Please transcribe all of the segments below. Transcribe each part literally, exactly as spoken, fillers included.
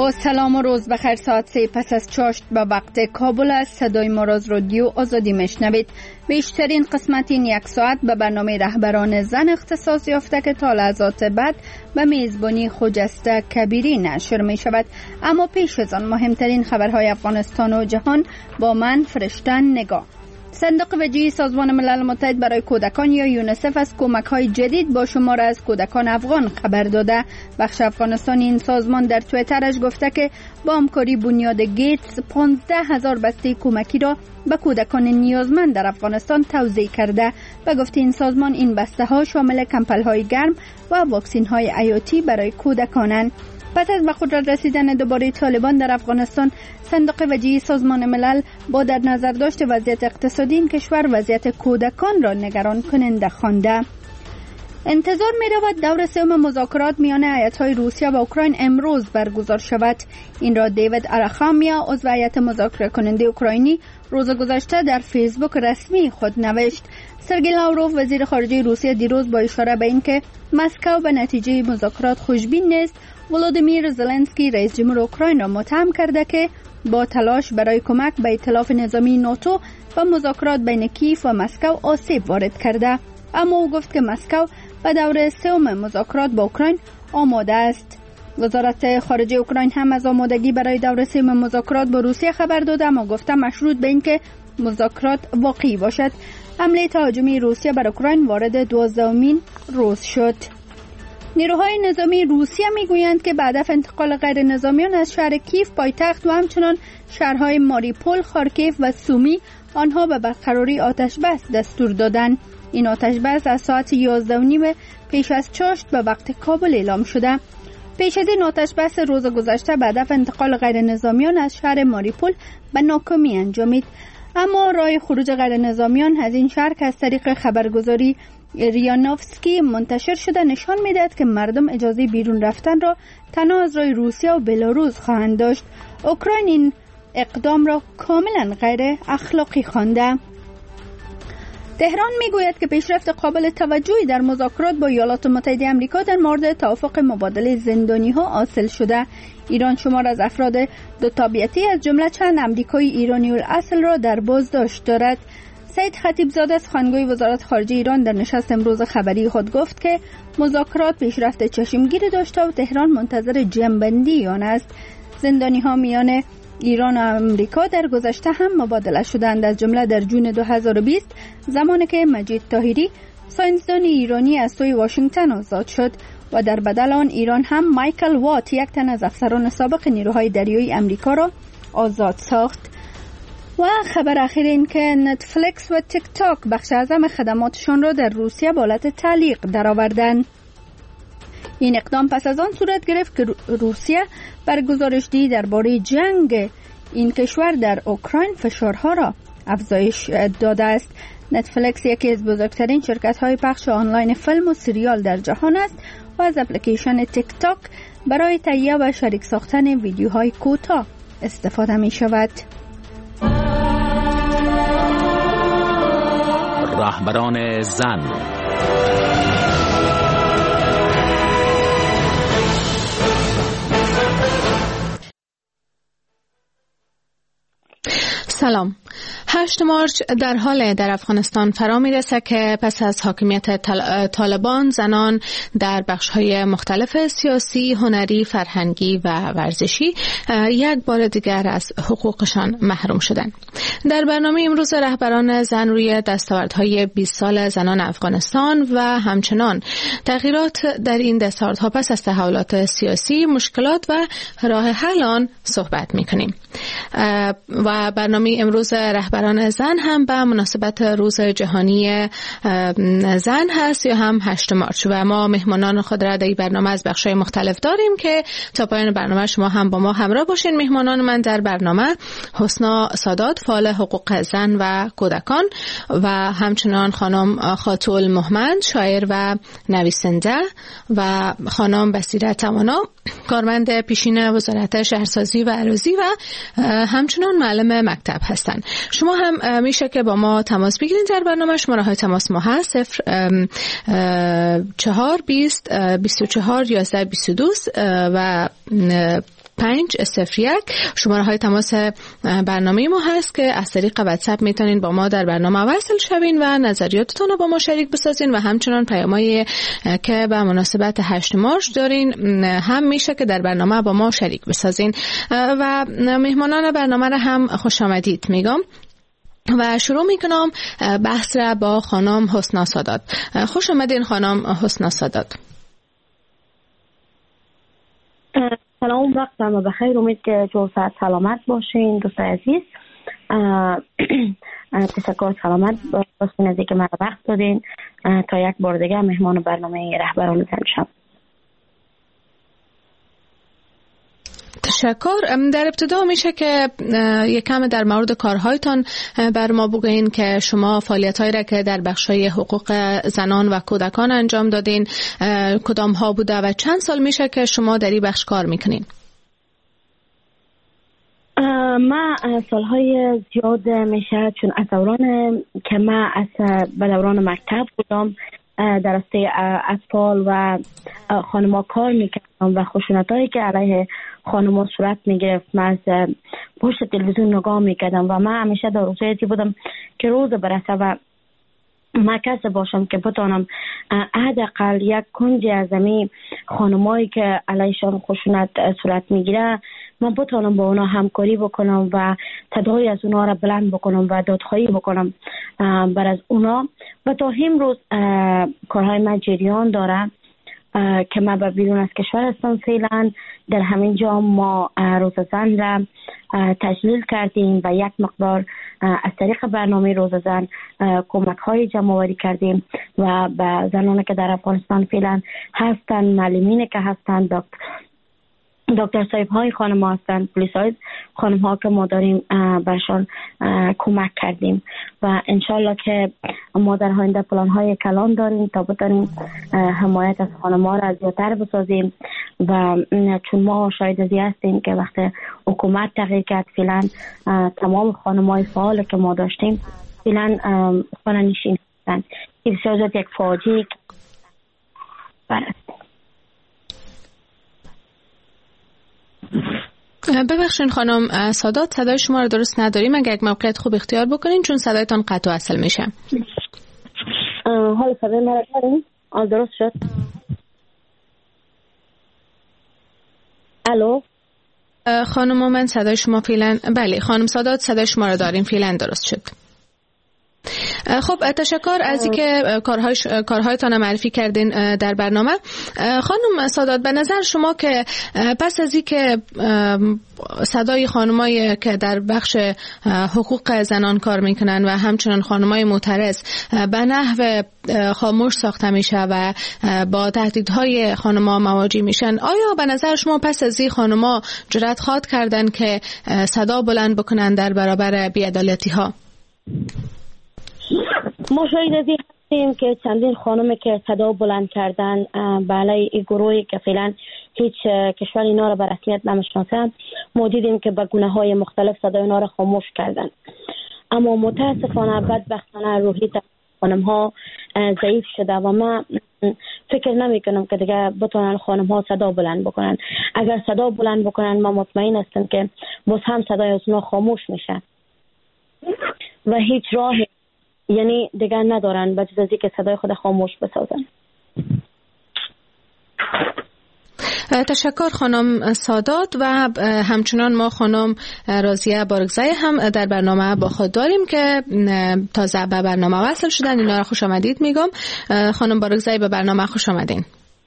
با سلام و روز بخیر. ساعت سه پس از چاشت به وقت کابل است. صدای ما را از رادیو آزادی میشنوید. بیشترین قسمت این یک ساعت به برنامه رهبران زن اختصاص یافته که تا لحظات بعد به میزبانی خجسته کبیری نشر می شود. اما پیش از آن مهمترین خبرهای افغانستان و جهان با من فرشته نگاه. صندوق وجهی سازمان ملل متحد برای کودکان یا یونیسف از کمک‌های جدید با شمار از کودکان افغان خبر داده. بخش افغانستان این سازمان در توییترش گفته که با همکاری بنیاد گیتس پانزده هزار بسته کمکی را به کودکان نیازمند در افغانستان توزیع کرده و گفت این سازمان این بسته ها شامل کمپل‌های گرم و واکسین‌های حیاتی برای کودکانند. پس از به قدرت رسیدن دوباره طالبان در افغانستان، صندوق وجهی سازمان ملل با در نظر داشت وضعیت اقتصادی این کشور وضعیت کودکان را نگران کننده خوانده. انتظار می رود دور سوم مذاکرات میان ایالت‌های روسیه و اوکراین امروز برگزار شود. این را دیوید آراخامیا، عضو هیئت مذاکره کننده اوکراینی، روز گذشته در فیسبوک رسمی خود نوشت. سرگئی لاوروف، وزیر خارجه روسیه، دیروز با اشاره به اینکه مسکو به نتیجه مذاکرات خوشبین نیست، ولودیمیر زلنسکی رئیس جمهور اوکراین را متهم کرده که با تلاش برای کمک به ائتلاف نظامی ناتو و مذاکرات بین کیف و مسکو آسیب وارد کرده. اما او گفت که مسکو به دور سوم مذاکرات با اوکراین آماده است. وزارت خارجه اوکراین هم از آمادگی برای دور سوم مذاکرات با روسیه خبر داده، اما گفته مشروط به اینکه مذاکرات واقعی باشد. حمله تهاجمی روسیه بر اوکراین وارد دوازدهمین روز شد. نیروهای نظامی روسیه میگویند که بعد از انتقال غیر نظامیان از شهر کیف پایتخت و همچنان شهرهای ماریپول، خارکیف و سومی آنها به برقراری آتش بس دستور دادند. این آتش بس از ساعت یازده و نیم پیش از چاشت به وقت کابل اعلام شده. پیش از این آتش بس روز گذشته بعد از انتقال غیر نظامیان از شهر ماریپول به ناکامی انجامید. اما راه خروج غیر نظامیان از این شهر که از طریق خبرگزاری ریانوفسکی منتشر شده نشان می‌دهد که مردم اجازه بیرون رفتن را تنها از راه روسیه و بلاروس خواهند داشت. اوکراین این اقدام را کاملا غیر اخلاقی خوانده. تهران میگوید که پیشرفت قابل توجهی در مذاکرات با ایالات متحده آمریکا در مورد توافق مبادله زندانی‌ها حاصل شده. ایران شمار از افراد دو تابعیتی از جمله چند آمریکایی ایرانی الاصل را در بازداشت دارد. سید خطیبزاده از خانگوی وزارت خارجه ایران در نشست امروز خبری خود گفت که مذاکرات پیشرفت چشمگیری داشته و تهران منتظر جنبندی آن است. زندانی‌ها میان ایران و آمریکا در گذشته هم مبادله شدند، از جمله در جون دو هزار و بیست زمانی که مجید طاهری ساینسدان ایرانی از سوی واشنگتن آزاد شد و در بدل آن ایران هم مایکل وات، یک تن از افسران سابق نیروهای دریایی آمریکا را آزاد ساخت. و خبر اخیر این که نتفلیکس و تیک تاک بخش اعظم خدماتشان را در روسیه به حالت تعلیق درآوردند. این اقدام پس از آن صورت گرفت که روسیه بر گزارش‌دهی درباره جنگ این کشور در اوکراین فشارها را افزایش داده است. نتفلیکس یکی از بزرگترین شرکت‌های پخش آنلاین فیلم و سریال در جهان است و از اپلیکیشن تیک تاک برای تهیه و شریک ساختن ویدیوهای کوتاه استفاده می‌شود. رهبران زن. سلام. هشت مارچ در حال در افغانستان فرا میرسه که پس از حاکمیت طالبان زنان در بخش‌های مختلف سیاسی، هنری، فرهنگی و ورزشی یک بار دیگر از حقوقشان محروم شدند. در برنامه امروز رهبران زن روی دستاوردهای بیست سال زنان افغانستان و همچنان تغییرات در این دستاوردها پس از تحولات سیاسی، مشکلات و راه حل آن صحبت می‌کنیم. و برنامه امروز رهبران زن هم به مناسبت روز جهانی زن هست یا هم هشت مارچ و ما مهمانان خود را در این برنامه از بخش‌های مختلف داریم که تا پایان برنامه شما هم با ما همراه باشین. مهمانان من در برنامه حسنا سادات، فعال حقوق زن و کودکان و همچنان خانم خاتول محمد، شاعر و نویسنده و خانم بصیره توانا، کارمند پیشین وزارت شهرسازی و اراضی و همچنان معلم مکتب هستند. شما هم میشه که با ما تماس بگیرید در برنامه. شماره های تماس ما هست صفر چهار بیست بیست و چهار یازده بیست و دو و پنج صفر یک. شماره های تماس برنامه ما هست که از طریق واتساپ میتونین با ما در برنامه وصل شوین و نظریاتتون رو با ما شریک بسازین و همچنان پیامایی که به مناسبت هشت مارچ دارین هم میشه که در برنامه با ما شریک بسازین. و مهمانان برنامه را هم خوش آمدید میگم و شروع میکنم بحث را با خانم حسنا سادات. خوش آمدین خانم حسنا سادات. سلام، وقتم بخیر. امید که جو ساعت سلامت باشین دوست عزیز. تشکر، سلامت باشین از اینکه من وقت دادین تا یک بار دیگه مهمان برنامه رهبران زن شم. تشکر. در ابتدا میشه که یک کم در مورد کارهایتان بر ما بگوین که شما فعالیت‌هایی را که در بخش‌های حقوق زنان و کودکان انجام دادین کدام ها بوده و چند سال میشه که شما در این بخش کار میکنین؟ ما سالهای زیاد میشه، چون از دوران که ما از به دوران مکتب بودم در راسته اطفال و خانم‌ها کار میکردم و خشونتایی که علیه خانم‌ها صورت میگرفت ما از پشت تلویزیون نگاه میکردم و من همیشه در روزیتی بودم که روز برسه و ما کسی باشم که بتانم حداقل یک کنجی از این خانمایی که علیشان خشونت صورت میگیره من بتانم با اونا همکاری بکنم و صدای از اونا را بلند بکنم و دادخواهی بکنم بر از اونا. و تا امروز کارهای من جریان داره که ما به بیرون از کشور هستم. فعلا در همین جا ما روز زن را تجلیل کردیم و یک مقدار از طریق برنامه روز زن کمک های جمع آوری کردیم و به زنانی که در افغانستان فعلا هستن، معلمین که هستن، دکتر دکتر صاحب های خانم ها هستن، پلیس های خانم ها که ما داریم برشان کمک کردیم و انشالله که ما در آینده پلان های کلان داریم تا بتونیم حمایت از خانم ها را زیادتر بسازیم. و چون ما شاید ازی هستیم که وقت حکومت تغییر کرد فعلا تمام خانم های فعال که ما داشتیم فعلا خانه نشین هستن. این بسیار یک فاجعه برست. ببخشین خانم سادات، صدای شما رو درست نداریم. اگر یک موقعیت خوب اختیار بکنین چون صدایتان قطع و وصل میشه. حالا صدای ما رو داریم؟ آل درست شد؟ الو خانم، من صدای شما فعلا بله خانم سادات صدای شما رو داریم، فعلا درست شد. خب تشکر از اینکه کارهای کارهایتان معرفی کردین در برنامه. خانم سادات، به نظر شما که پس از اینکه صدای خانمایی که در بخش حقوق زنان کار میکنن و همچنان خانمای معترض به نحو خاموش ساخته میشه و با تهدیدهای خانم‌ها مواجه میشن، آیا به نظر شما پس از این خانم‌ها جرأت خواهد کردن که صدا بلند بکنن در برابر بی‌عدالتی‌ها؟ ما شاید از این هستیم که چندین خانمی که صدا بلند کردن بالای این گروهی که فعلا هیچ کشور اینا را به رسمیت نمیشناسن، ما دیدیم که به گونه های مختلف صدای اینا را خاموش کردن. اما متاسفانه بدبختانه روحیت خانم ها ضعیف شده و ما فکر نمی کنم که دیگه بتونن خانم ها صدا بلند بکنن. اگر صدا بلند بکنن ما مطمئن هستم که باز هم صدای از اونا خاموش میشه و هیچ راه یعنی دیگر ندارن بجز از اینکه صدای خود خاموش بسازن. تشکر خانم سادات. و همچنان ما خانم راضیه بارگزای هم در برنامه با خود داریم که تازه به برنامه وصل شدن. اینا را خوش آمدید میگم. خانم بارگزای به برنامه خوش آمدین.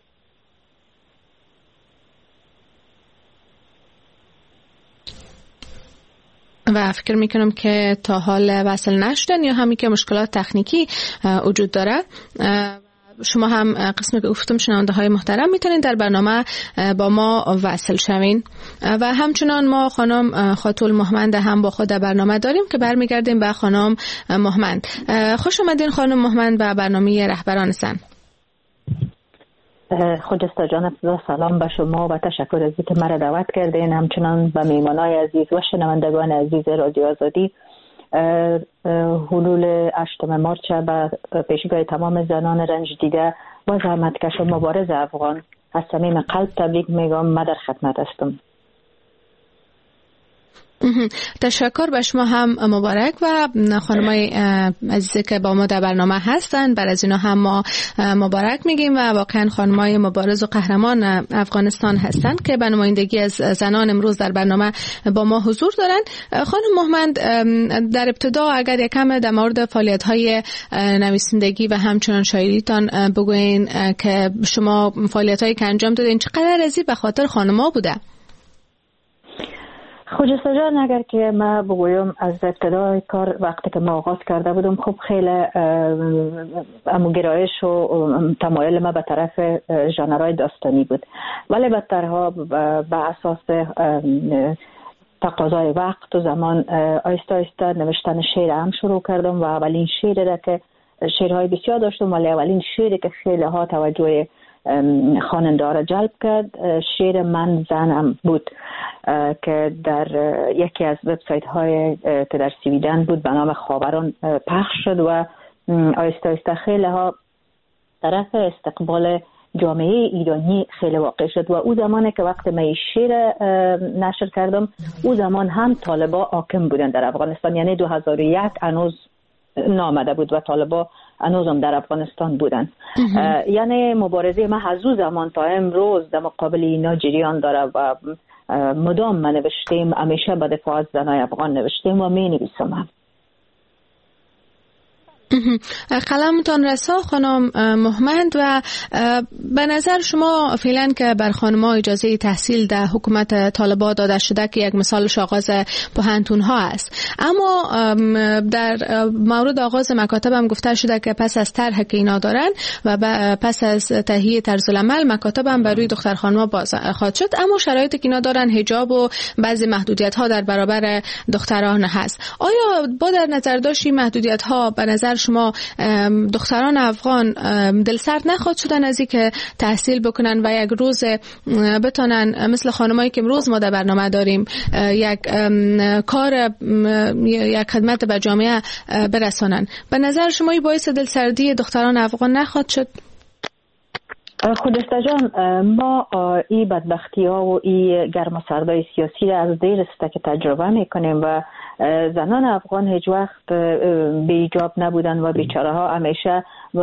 و فکر میکنم که تا حال وصل نشدن یا همی که مشکلات تکنیکی وجود داره. شما هم قسم که گفتم شنونده های محترم میتونین در برنامه با ما وصل شوین. و همچنان ما خانم خاتون مهمند هم با خود برنامه داریم که برمیگردیم به خانم مهمند. خوش آمدین خانم مهمند به برنامه رهبران زن. خجسته جان سلام به شما و تشکر از اینکه مرا دعوت کردین، همچنان به میهمانای عزیز و شنوندگان عزیز رادیو آزادی. حلول هشتم مارچ به پیشگاه تمام زنان رنج دیده و زحمتکش و مبارز افغان از صمیم قلب تبریک میگم. من در خدمت هستم. تشکر به شما هم مبارک و خانمای عزیزی که با ما در برنامه هستند. بر از اینا هم ما مبارک میگیم و واقعا خانمای مبارز و قهرمان افغانستان هستند که به نمایندگی از زنان امروز در برنامه با ما حضور دارند. خانم مهمند، در ابتدا اگر یکم در مورد فعالیت‌های نویسندگی و همچنان شاعریتان بگوین که شما فعالیت‌هایی که انجام دادین چقدر ازی به خاطر خانم‌ها بوده؟ خجسته جان، اگر که ما بگویم از ابتدای کار وقتی که ما آغاز کرده بودم، خب خیلی امو گرایش و تمایل ما به طرف ژانرهای داستانی بود، ولی بدترها به اساس تقاضای وقت و زمان آیسته آیسته نوشتن شعر هم شروع کردم و اولین شعری را که شعرهای بسیار داشتم، ولی اولین شعری که خیلی ها توجه خواننده را جلب کرد شعر من زنم بود که در یکی از وبسایت های که در سویدن بود به نام خاوران پخش شد و آیسته آیسته خیلی ها طرف استقبال جامعه ایرانی خیلی واقع شد و او زمانی که وقت من شعر نشر کردم او زمان هم طالبا حاکم بودن در افغانستان، یعنی دو هزار و یک هنوز نامده بود و طالبا هنوزم در افغانستان بودن. یعنی مبارزه ما از او زمان تا امروز در مقابل اینا جریان داره و مدام ما نوشتیم، همیشه به دفاع از زنای افغان نوشتیم و می نویسم هم. قلمتان رسا خانم مهمند. و به نظر شما فعلا که بر خانم‌ها اجازه تحصیل در حکومت طالبان داده شده که یک مثالش آغاز پوهنتون ها است، اما در مورد آغاز مکاتب هم گفته شده که پس از طرح که اینا دارن و پس از تهیه طرز العمل مکاتب هم بر روی دختر خانم‌ها باز خواهد شد، اما شرایطی که اینا دارن حجاب و بعضی محدودیت ها در برابر دختران هست. آیا با در نظر داشتی محدودیت ها به نظر شما دختران افغان دلسرد نخواد شدن از اینکه تحصیل بکنن و یک روز بتونن مثل خانمایی که امروز ما در برنامه داریم یک کار یک خدمت به جامعه برسانن؟ به نظر شما این باعث دلسردی دختران افغان نخواد شد؟ خودسته جان، ما این بدبختی ها و این گرم و سردای سیاسی را از دیر است که تجربه میکنیم و زنان افغان هیچ وقت بی حجاب نبودن و بیچاره ها همیشه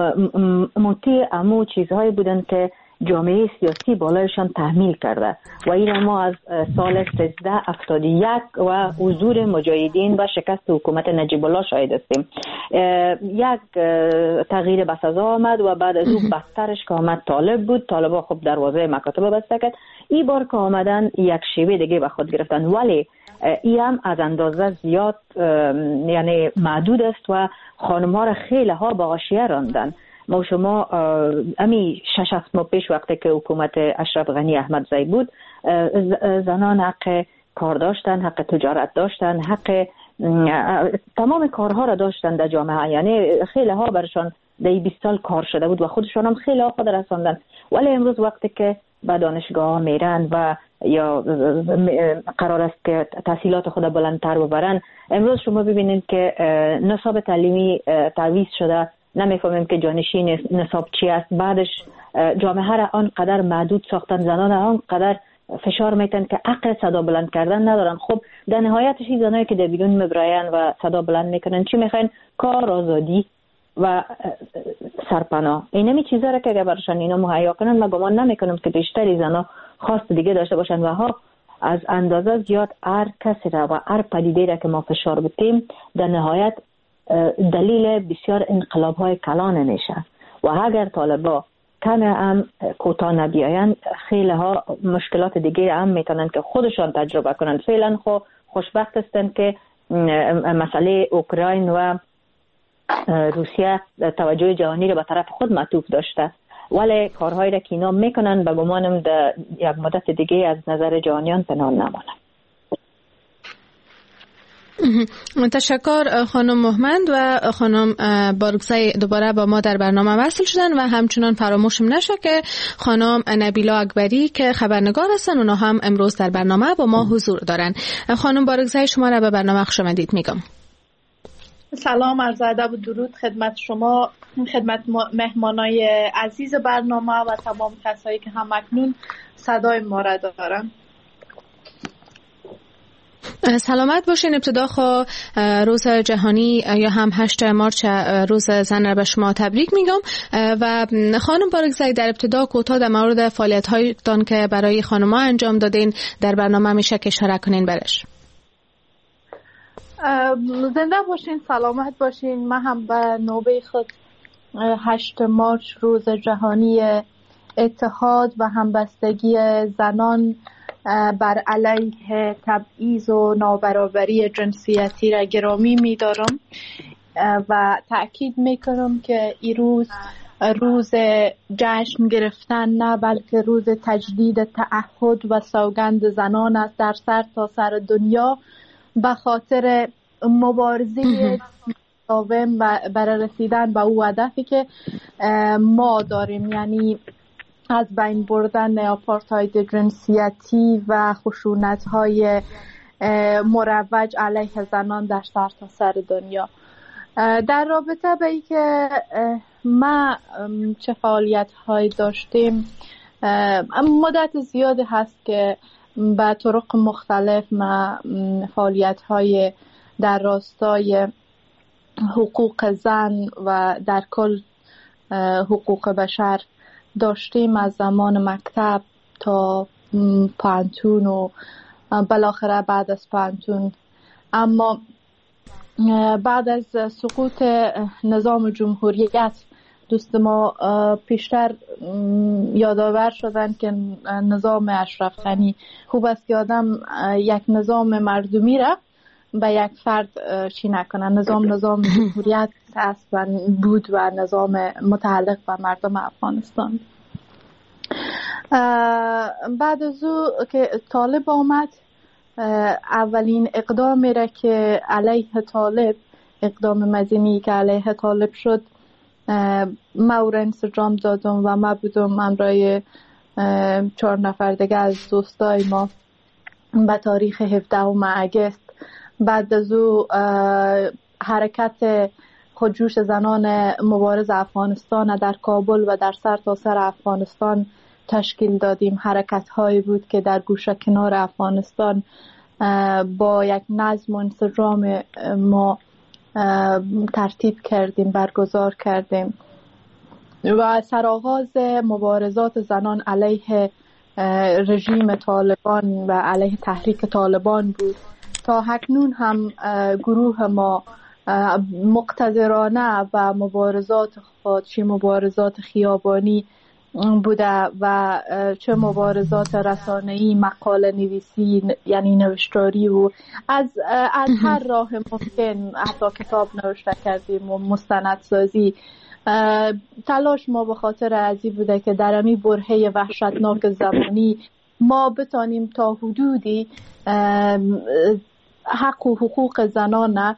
مطیع امو چیزهایی بودن که جامعه سیاسی بالایشان تحمیل کرده و این ما از سال سیزده هفتاد و یک و حضور مجاهدین و شکست حکومت نجیب الله شاهد هستیم. یک تغییر بسزا آمد و بعد از او بدترش که آمد طالب بود. طالبا خب دروازه مکاتب بسته کرد. این بار که آمدن یک شیوه دیگه به خود گرفتن، ولی این هم از اندازه زیاد یعنی محدود است و خانم‌ها را خیلی ها با غاشیه راندن. ما شما امی شش هفت ماه پیش وقتی که حکومت اشرف غنی احمدزی بود، زنان حق کار داشتن، حق تجارت داشتن، حق تمام کارها را داشتن در جامعه، یعنی خیلی ها برشان در بیست سال کار شده بود و خودشان هم خیلی ها خود رساندن. ولی امروز وقتی که به دانشگاه ها میرن و یا قرار است که تحصیلات خود بلندتر ببرن، امروز شما ببینید که نصاب تعلیمی تعویض شده، نمیفهمیم که جانشین نصاب چی است. بعدش جامعه را آنقدر محدود ساختن، زنان را آنقدر فشار میتن که عقل صدا بلند کردن ندارن. خب در نهایتش این زنایی که در بیرون میبراین و صدا بلند میکنن چی میخواین؟ کار، آزادی و سرپناه. اینمی چیزا را که اگر برشان اینا مهیا کنن، من گمان نمیکنم که بیشتری زنا خواست دیگه داشته باشن و ها از اندازه زیاد هر کسی را و هر پدیده را که ما فشار بدیم در نهایت دلیل بسیار انقلاب های کلان میشه و اگر طالبا کمی هم کوتاه نبیاین، خیلی ها مشکلات دیگه هم میتونن که خودشان تجربه کنن. فعلا خو خوشبخت هستن که مسئله اوکراین و روسیه توجه جهانی رو به طرف خود معطوف داشته، ولی کارهایی را که اینا میکنن به گمانم در یک مدت دیگه از نظر جهانیان پنهان نمانه. تشکر خانم مهمند و خانم بارگزای دوباره با ما در برنامه وصل شدن و همچنان فراموشم نشه که خانم نبیلا اکبری که خبرنگار هستن اونا هم امروز در برنامه با ما حضور دارن. خانم بارگزای شما را به برنامه خوش آمدید میگم. سلام، عرض ادب و درود خدمت شما، خدمت مهمانای عزیز برنامه و تمام کسایی که هم اکنون صدای ما را دارن. سلامت باشین. ابتدا خو روز جهانی یا هم هشت مارچ روز زن را به شما تبریک میگم و خانم بارگزایی در ابتدا کوتاه در مورد فعالیت هایتان که برای خانم‌ها انجام دادین در برنامه میشه که اشاره کنین برش. زنده باشین، سلامت باشین. من هم به نوبه خود هشت مارچ روز جهانی اتحاد و همبستگی زنان بر علیه تبعیض و نابرابری جنسیتی را گرامی می‌دارم و تأکید میکنم که این روز روز جشن گرفتن نه بلکه روز تجدید تعهد و سوگند زنان است در سر تا سر دنیا به خاطر مبارزه مداوم برای رسیدن به او هدفی که ما داریم، یعنی از بین بردن آپارتاید جنسیتی و خشونت‌های مروج علیه زنان در سر تا سر دنیا. در رابطه به اینکه ما چه فعالیت‌هایی داشتیم، مدت زیادی هست که به طرق مختلف ما فعالیت‌های در راستای حقوق زن و در کل حقوق بشر داشتیم، از زمان مکتب تا پانتون و بالاخره بعد از پانتون. اما بعد از سقوط نظام جمهوریت دوست ما پیشتر یادآور شدن که نظام اشرف غنی خوب است که آدم یک نظام مردمی را به یک فرد چی نکنه. نظام نظام جمهوریت است و بود و نظام متعلق به مردم افغانستان. بعد از او که طالب آمد، اولین اقدامی را که علیه طالب، اقدام مدنی که علیه طالب شد، ما او را انسجام دادم و ما بودم همراه چهار نفر دیگه از دوستای ما به تاریخ هفدهم اگست. بعد از او حرکت خودجوش زنان مبارز افغانستان در کابل و در سر تا سر افغانستان تشکیل دادیم. حرکت هایی بود که در گوشه کنار افغانستان با یک نظم و انسجام ما ترتیب کردیم، برگزار کردیم و سرآغاز مبارزات زنان علیه رژیم طالبان و علیه تحریک طالبان بود. تا اکنون هم گروه ما مقتدرانه و مبارزات خود، چه مبارزات خیابانی بوده و چه مبارزات رسانه‌ای، مقاله نویسی یعنی نوشتاری و از از هر راه ممکن، حتی کتاب نوشته کردیم و مستندسازی. تلاش ما به خاطر ازی بوده که در امی برهه وحشتناک زمانی ما بتانیم تا حدودی حق و حقوق زنان،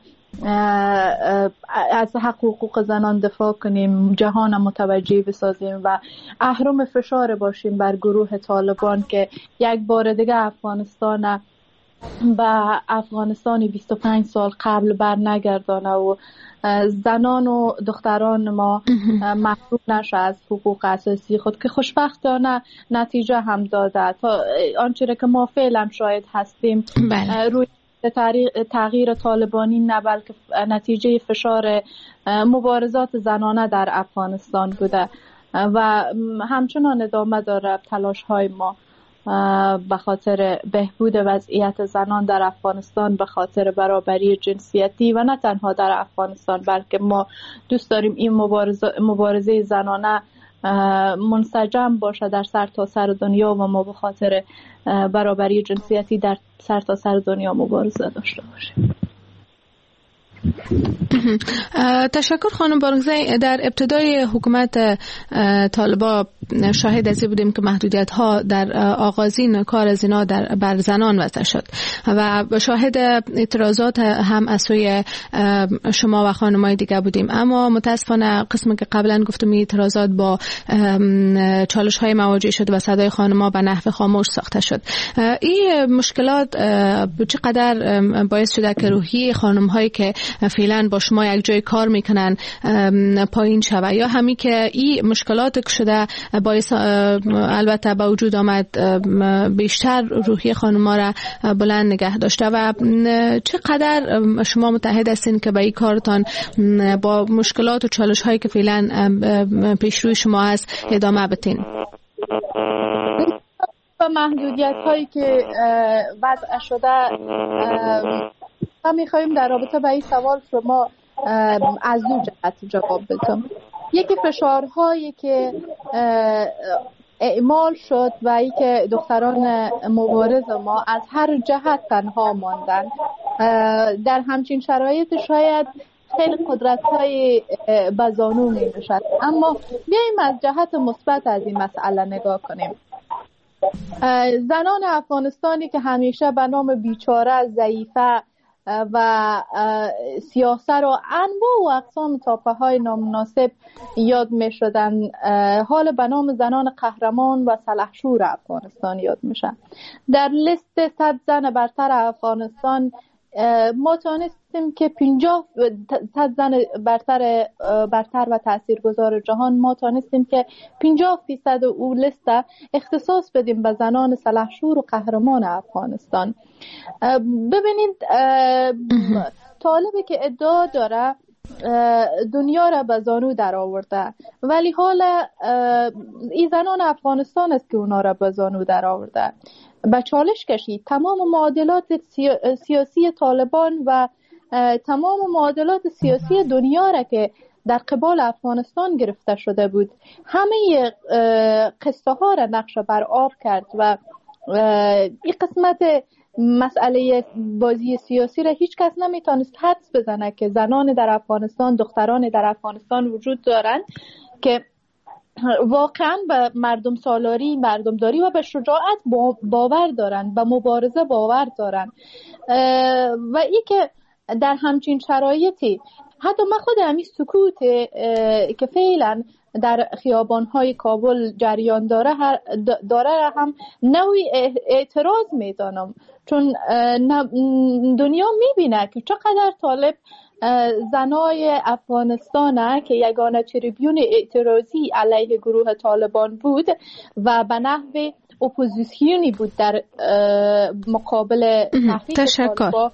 از حق و حقوق زنان دفاع کنیم، جهان متوجه بسازیم و اهرم فشار باشیم بر گروه طالبان که یک بار دیگه افغانستان به افغانستان بیست و پنج سال قبل بر نگردانه و زنان و دختران ما محروم نشه از حقوق اساسی خود که خوشبختانه نتیجه هم داده. تا آنچه که ما فعلا شاهد هستیم بله. روی تغییر طالبانی نه بلکه نتیجه فشار مبارزات زنانه در افغانستان بوده و همچنان ادامه داره تلاش های ما به خاطر بهبود وضعیت زنان در افغانستان، به خاطر برابری جنسیتی و نه تنها در افغانستان بلکه ما دوست داریم این مبارزه, مبارزه زنانه منسجم باشه در سر تا سر دنیا و ما به خاطر برابری جنسیتی در سر تا سر دنیا مبارزه داشته باشیم. تشکر خانم بارگزایی. در ابتدای حکومت طالبان شاهد ازی بودیم که محدودیت ها در آغازین کار زنا در بر زنان وضع شد و شاهد اعتراضات هم از سوی شما و خانمای دیگه بودیم، اما متاسفانه قسمی که قبلا گفتم اعتراضات با چالش های مواجه شد و صدای خانم‌ها به نحو خاموش ساخته شد. این مشکلات چقدر باعث شده که روحی خانم هایی که فعلا با شما یک جای کار میکنن پایین شوه یا همین که این مشکلات که شده باعث البته به وجود آمد بیشتر روحی خانم‌ها را بلند نگه داشته و چقدر شما متحد هستین که به این کارتان با مشکلات و چالش هایی که فعلا پیش روی شما هست ادامه بدین؟ با محدودیت هایی که وضع شده ما میخواییم در رابطه با این سوال شما از دو جهت جواب بدم. یکی فشارهایی که اعمال شد و ای که دختران مبارز ما از هر جهت تنها ماندن، در همچین شرایط شاید خیلی قدرت های بزانو می باشد. اما بیاییم از جهت مثبت از این مسئله نگاه کنیم. زنان افغانستانی که همیشه به نام بیچاره، ضعیفه و سیاست و انواع و اقسام تاپه های نامناسب یاد می شدن، حال به نام زنان قهرمان و سلحشور افغانستان یاد میشن. در لیست صد زن برتر افغانستان ما تانستیم که پنجاه صد زن برتر برتر و تاثیرگذار جهان ما تانستیم که پنجاه فیصد او لیست اختصاص بدیم به زنان سلحشور و قهرمان افغانستان. ببینید طالبی که ادعا داره دنیا را به زانو در آورده، ولی حالا این زنان افغانستان است که اونا را به زانو در آورده. به چالش کشید تمام معادلات سیاسی طالبان و تمام معادلات سیاسی دنیا را که در قبال افغانستان گرفته شده بود، همه قصه ها را نقش بر آب کرد و این قسمت مسئله بازی سیاسی را هیچ کس نمیتونست حدس بزنه که زنان در افغانستان، دختران در افغانستان وجود دارند که واقعا به مردم سالاری، مردم داری و به شجاعت باور دارن، به مبارزه باور دارن و ای که در همچین شرایطی حتی من خود همین سکوت که فعلا در خیابان‌های کابل جریان داره داره هم نوعی اعتراض میدانم، چون دنیا میبینه که چقدر طالب زنای افغانستان که یگانه تریبیون اعتراضی علیه گروه طالبان بود و به نحو اپوزیسیونی بود در مقابل تحریک طالبان،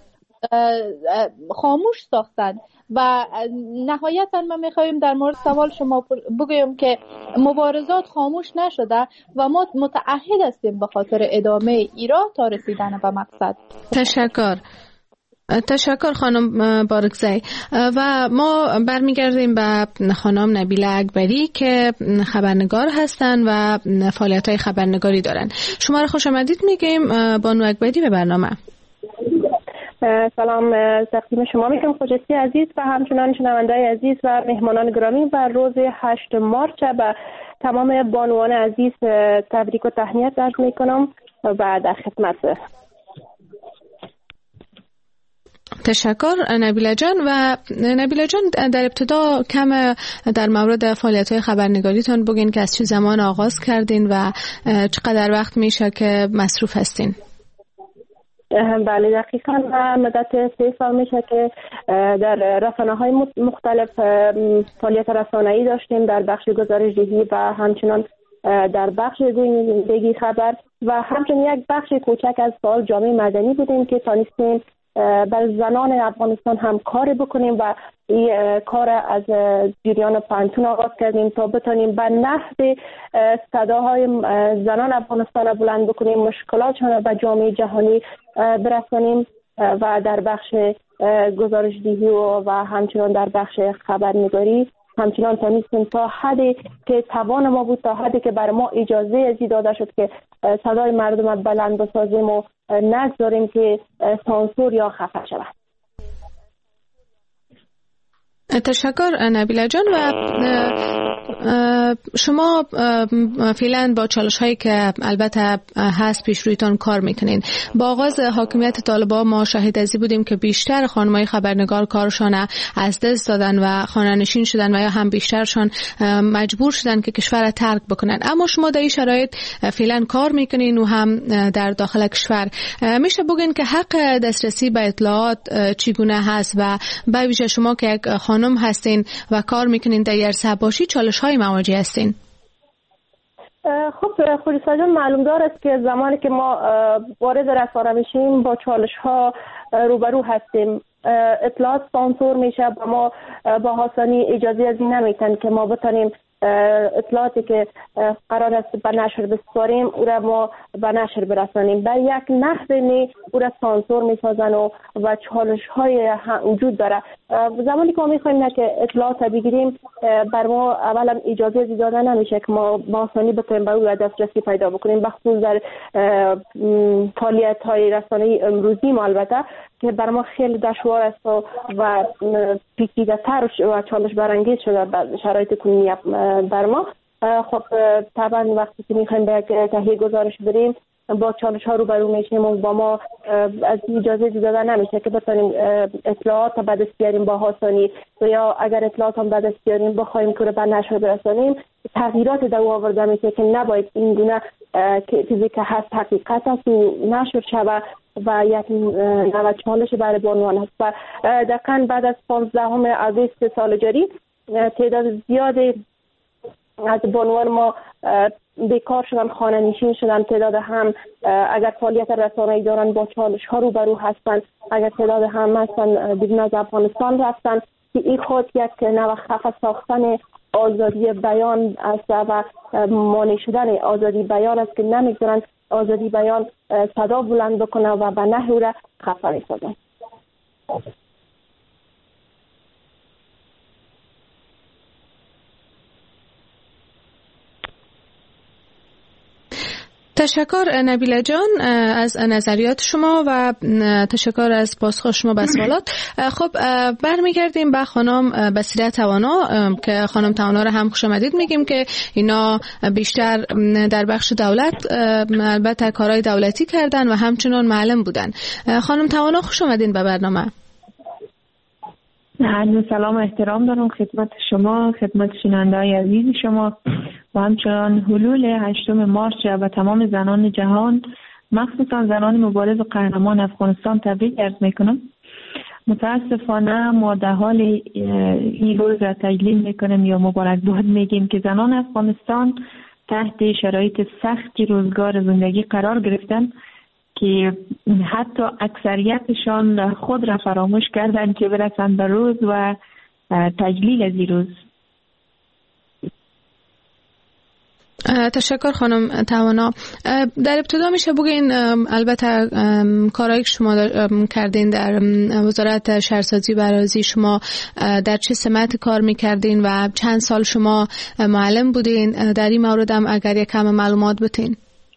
خاموش ساختند. و نهایتا من میخوایم در مورد سوال شما بگویم که مبارزات خاموش نشده و ما متعهد هستیم به خاطر ادامه ایران تا رسیدن به مقصد. تشکر. تشکر خانم بارکزی. و ما برمیگردیم به خانم نبیله اکبری که خبرنگار هستن و فعالیت‌های خبرنگاری دارن. شما را خوش آمدید میگیم بانو اکبری به برنامه. سلام تقدیم شما میکنم خوجستی عزیز و همچنان شنونده‌های عزیز و مهمانان گرامی. بر روز هشت مارس به تمام بانوان عزیز تبریک و تهنیت عرض میکنم و در خدمت. تشکر نبیله جان. و نبیله جان در ابتدا کم در مورد فعالیت‌های خبرنگاریتان بگین که از چه زمان آغاز کردین و چقدر وقت میشه که مصروف هستین؟ بله دقیقاً مدت سه سال میشه که در رسانه‌های مختلف فعالیت رسانه‌ای داشتیم، در بخش گزارش‌دهی و همچنان در بخش گویندگی خبر و همچنین یک بخش کوچک از فعال جامعه مدنی بودیم که تانستیم بر زنان افغانستان هم کار بکنیم و این کار از جریان پانتون آغاز کردیم تا بتانیم به نحو صداهای زنان افغانستان را بلند بکنیم، مشکلاتشان را به جامعه جهانی برسانیم و در بخش گزارش‌دهی و همچنان در بخش خبرنگاری همچنان تانستیم تا حدی که توان ما بود، تا حدی که بر ما اجازه ازی داده شد که صدای مردم را بلند بسازیم و نگذاریم که سانسور یا خفه شود. تشکر نبیله جان. و شما فعلا با چالش هایی که البته هست پیش رویتان کار میکنین. با آغاز حاکمیت طالبان ما شاهد ازی بودیم که بیشتر خانمای خبرنگار کارشان از دست دادن و خانه نشین شدن و یا هم بیشترشان مجبور شدن که کشور ترک بکنن. اما شما در این شرایط فعلا کار میکنین و هم در داخل کشور. میشه بگین که حق دسترسی به اطلاعات چگونه هست و به ویژه شما که یک خانم هستین و کار میکنین در عرصه باشی چالش های مواجه هستین؟ خب خلیصه جان، معلوم دار است که زمانی که ما وارد رسانه میشیم با چالش ها روبرو هستیم. اطلاعات سانسور میشه و ما با آسانی اجازه از این نمیتن که ما بتونیم اطلاعاتی که قرار است به نشر بسپاریم او را ما به نشر برسانیم. به یک نحوی نی او را سانسور میسازن و و چالش های وجود داره. زمانی که ما میخوایم که اطلاعات بگیریم بر ما اولا اجازه داده نمیشه که ما با آسانی بتونیم به او دسترسی پیدا بکنیم، بخصوص در فعالیت های رسانه‌ای امروزی ما البته که بر ما خیلی دشوار است و پیچیده تر و چالش برانگیز شده در شرایط کنونی بر ما. خب طبعا وقتی که میخوایم به تهیه گزارش بریم با چالش ها روبرو میشیم و با ما از اجازه داده نمیشه که بتونیم اطلاعات به دست بیاریم با آسانی، و یا اگر اطلاعات هم به دست بیاریم بخوایم که به نشر برسانیم تغییرات دو آورده میشه که نباید این گونه چیزی که هست حقیقت است و نشر شود و یک نوع چالش برای بانوان هست. و دقیقا بعد از پانزدهم آگوست سال جاری تعداد زیادی از بانوان ما بیکار شدن، خانه نشین شدن. تعداد هم اگر فعالیت رسانه‌ای دارن با چالش ها روبرو هستن، اگر تعداد هم هستن بیرون از افغانستان رفتن که این خود یک نوع خفه ساختن آزادی بیان است و مانع شدن آزادی بیان است که نمیگذارن آزادی بیان صدا بلند بکنه و به نحو را خفه می‌سازن. تشکر نبیله جان از نظریات شما و تشکر از پاسخ شما به سوالات. خب برمیگردیم به خانم بصیره توانا که خانم توانا را هم خوش آمدید میگیم که اینا بیشتر در بخش دولت البته کارهای دولتی کردن و همچنان معلم بودن. خانم توانا خوش آمدین به برنامه. سلام و احترام دارم خدمت شما، خدمت شنونده‌های عزیز شما و همچنان حلول هشتم مارچ و تمام زنان جهان، مخصوصا زنان مبارز و قهرمان افغانستان تبریک عرض میکنم. متاسفانه ما در حال این روز را تجلیل میکنیم یا مبارکباد میگیم که زنان افغانستان تحت شرایط سختی روزگار زندگی قرار گرفتن که حتی اکثریتشان خود را فراموش کردند که برسند به روز و تجلیل از این روز. تشکر خانم توانا. در ابتدا میشه بگین البته کارهایی که شما کردین در وزارت شهرسازی و اراضی، شما در چه سمت کار میکردین و چند سال شما معلم بودین؟ در این مورد هم اگر یک کم معلومات بتین.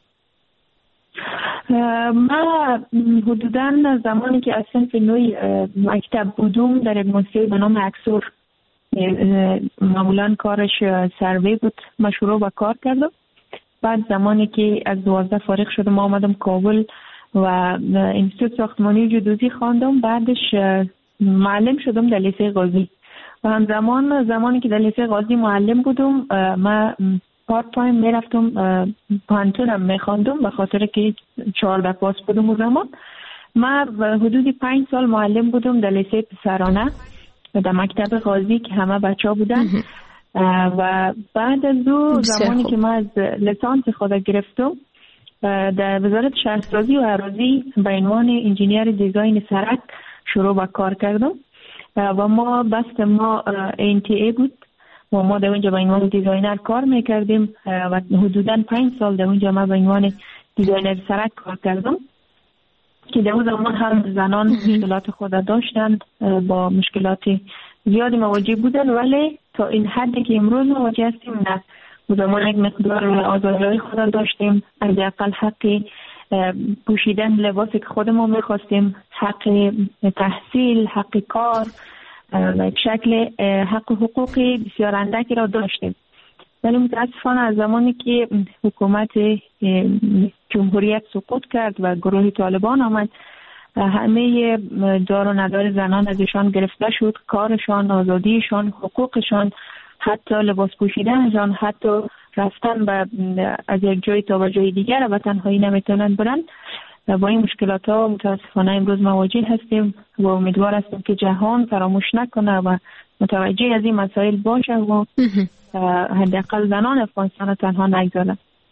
ما حدوداً زمانی که از صنف نوی مکتب بودم در یک موسیقی به نام اکسور، معمولاً کارش سروی بود، ما شروع به کار کردم. بعد زمانی که از دوازده فارغ شدم ما آمدم کابل و انستیتوت ساختمانی و جیودوزی خواندم. بعدش معلم شدم در لیسه غازی و همزمان زمانی که در لیسه غازی معلم بودم ما پارت تایم میرفتم پانتونم میخواندم به خاطر که چهارده پاس بودم. و زمان ما حدود پنج سال معلم بودم در لیسه پسرانه در مکتب غازی که همه بچه ها بودن. و بعد از دو زمانی که ما از لیسانس خود گرفتم در وزارت شهرسازی و اراضی به عنوان انجینیر دیزاین سرک شروع به کار کردم و ما بست ما این تی ای بود و ما در اونجا به عنوان دیزاینر کار میکردیم و حدوداً پنج سال در اونجا ما به عنوان دیزاینر سرک کار کردم که در اون زمان هم زنان مشکلات خود داشتند، با مشکلات زیادی مواجه بودن، ولی تا این حدی که امروز مواجه هستیم نه. اون زمان یک مقدار آزادی‌های خود داشتیم، حداقل حق پوشیدن لباسی که خودمون می‌خواستیم، حق تحصیل، حق کار و یک شکل حق حقوقی بسیار اندکی را داشتیم. ولی متاسفانه از زمانی که حکومت جمهوریت سقوط کرد و گروه طالبان آمد، همه دار و ندار زنان از ایشان گرفته شد، کارشان، آزادیشان، حقوقشان، حتی لباس پوشیدنشان، حتی رفتن به از یک جای تا به جای دیگر و تنهایی نمیتونن برن. با این مشکلات ها متاسفانه امروز مواجه هستیم و امیدوار هستیم که جهان فراموش نکنه و متوجه از این مسائل باشه و حداقل زنان افغانستان تنها نگذاره.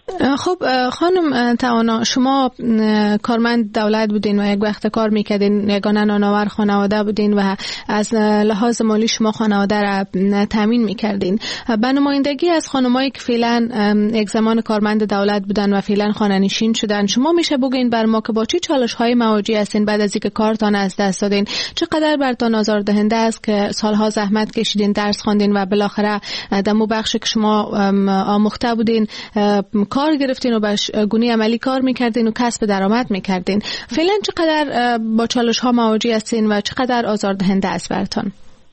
خب خانم توانا، شما کارمند دولت بودین و یک وقت کار میکردین، یگانه نانآور خانواده بودین و از لحاظ مالی شما خانواده را تامین میکردین. به نمایندگی از خانمایی که فعلا یک زمان کارمند دولت بودن و فعلا خانه نشین شدن، شما میشه بگین بر ما که با چه چالش های مواجه هستین بعد از اینکه کارتان از دست دادین؟ چقدر برتان آزاردهنده است که سالها زحمت کشیدین، درس خواندین و بالاخره دمو بخشی که شما آموخته بودین کار گرفتین و به گونه عملی کار میکردین و کسب درآمد میکردین. فعلا چقدر با چالش ها مواجه هستین و چقدر آزاردهنده است براتون؟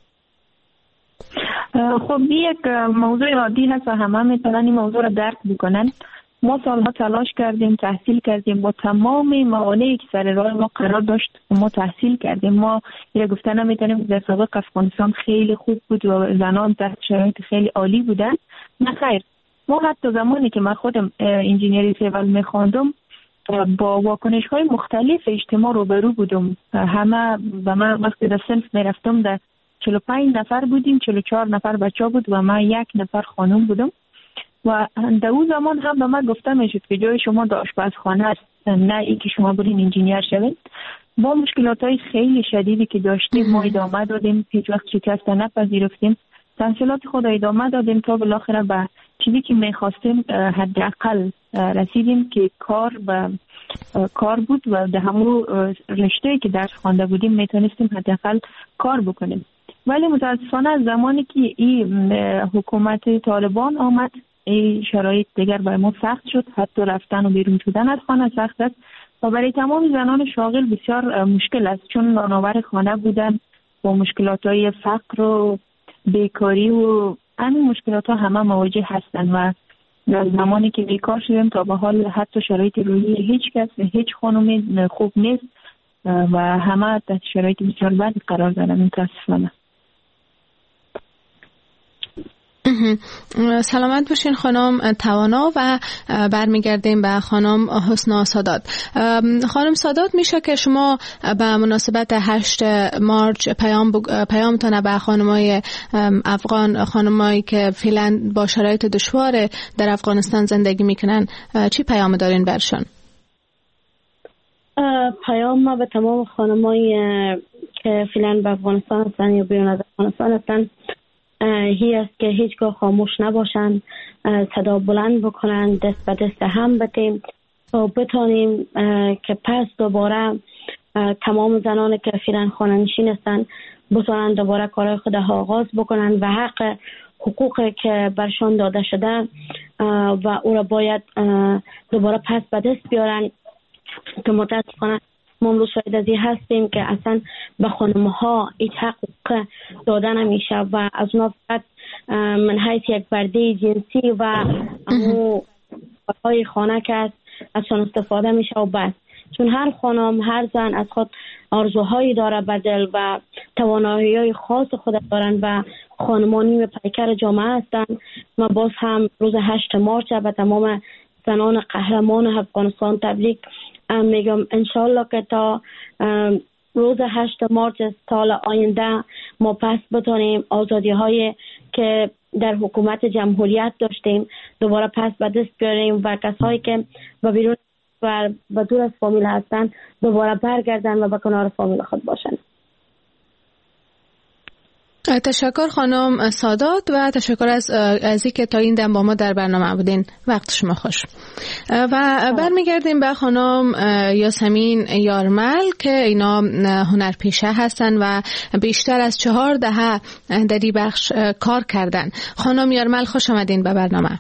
خب یک موضوع عادی هست و همه میتونن این موضوع را درک بکنن. ما سالها تلاش کردیم، تحصیل کردیم، با تمام موانعی که سر راه ما قرار داشت ما تحصیل کردیم. ما یه گفتن نمیتونیم در سابق افغانستان خیلی خوب بود و زنان تحت شرایط خیلی عالی بودن. نه خیر، ما حتی زمانی که من خودم انجینیری سیول میخواندم با واکنش های مختلف اجتماع روبرو بودم. همه و من وقتی در صنف میرفتم در چهل و پنج نفر بودیم، چهل و چهار نفر بچه بود و من یک نفر خانم بودم و در اون زمان هم به من گفته میشد که جای شما در آشپزخانه است، نه ای که شما برین انجینیر شوید. با مشکلات های خیلی شدیدی که داشتیم ما ادامه دادیم، هیچ وقت شکست نپذیرفتیم، تحصیلات خود ادامه دادیم تا بالاخره به چیزی که میخواستیم حداقل رسیدیم که کار و کار بود و در همون رشته که درس خوانده بودیم میتونستیم حداقل کار بکنیم. ولی متاسفانه از زمانی که این حکومت طالبان آمد این شرایط دیگر برای ما سخت شد، حتی رفتن و بیرون شدن از خانه سخت است و برای تمام زنان شاغل بسیار مشکل است، چون نانآور خانه بودن با مشکلات های فقر و بیکاری و همین مشکلات ها همه مواجه هستند و زمانی که بیکار شدیم تا به حال حتی شرایط روحی هیچ کس هیچ خانمی خوب نیست و همه در شرایط بسیار بد قرار دارن متاسفانه. سلامت باشین خانم توانا و برمیگردیم به خانم حسنا سادات. خانم سادات، میشه که شما به مناسبت هشت مارچ پیام بگ... پیامتون به خانمای افغان، خانمایی که فعلا با شرایط دشوار در افغانستان زندگی میکنن، چی پیام دارین برشون؟ پیام ما به تمام خانمایی که فعلا به افغانستان هستن یا بیرون از افغانستان هستن هی است که هیچگاه خاموش نباشن، صدا بلند بکنن، دست به دست هم بدیم تا بتانیم که پس دوباره تمام زنان که فعلا خانه نشین هستن بتانن دوباره کارهای خود آغاز بکنن و حق حقوقی که برشان داده شده و او را باید دوباره پس به دست بیارن. که متاسفانه ما امروز شاید از این هستیم که اصلا به خانم‌ها هیچ حق داده نمیشه و از اونها فقط من حیث یک برده جنسی و امو کارهای خانه که است ازشان استفاده میشه و بس. چون هر خانم، هر زن از خود آرزوهایی داره به دل و توانایی‌های خاص خود دارن و خانمان نیم پیکر جامعه هستن. ما باز هم روز هشت مارچ به تمام زنان قهرمان افغانستان تبریک میگم. انشالله که تا روز هشت مارچ سال آینده ما پس بتانیم آزادی های که در حکومت جمهوریت داشتیم دوباره پس به دست بیاریم و کسایی که به بیرون و به دور از فامیل هستن دوباره برگردن و به کنار فامیل خود باشن. تشکر خانم سادات و تشکر از از اینکه تا این دم با ما در برنامه بودین. وقت شما خوش. و برمیگردیم به خانم یاسمین یارمل که اینا هنرپیشه هستن و بیشتر از چهار دهه در این بخش کار کردن. خانم یارمل خوش آمدین به برنامه.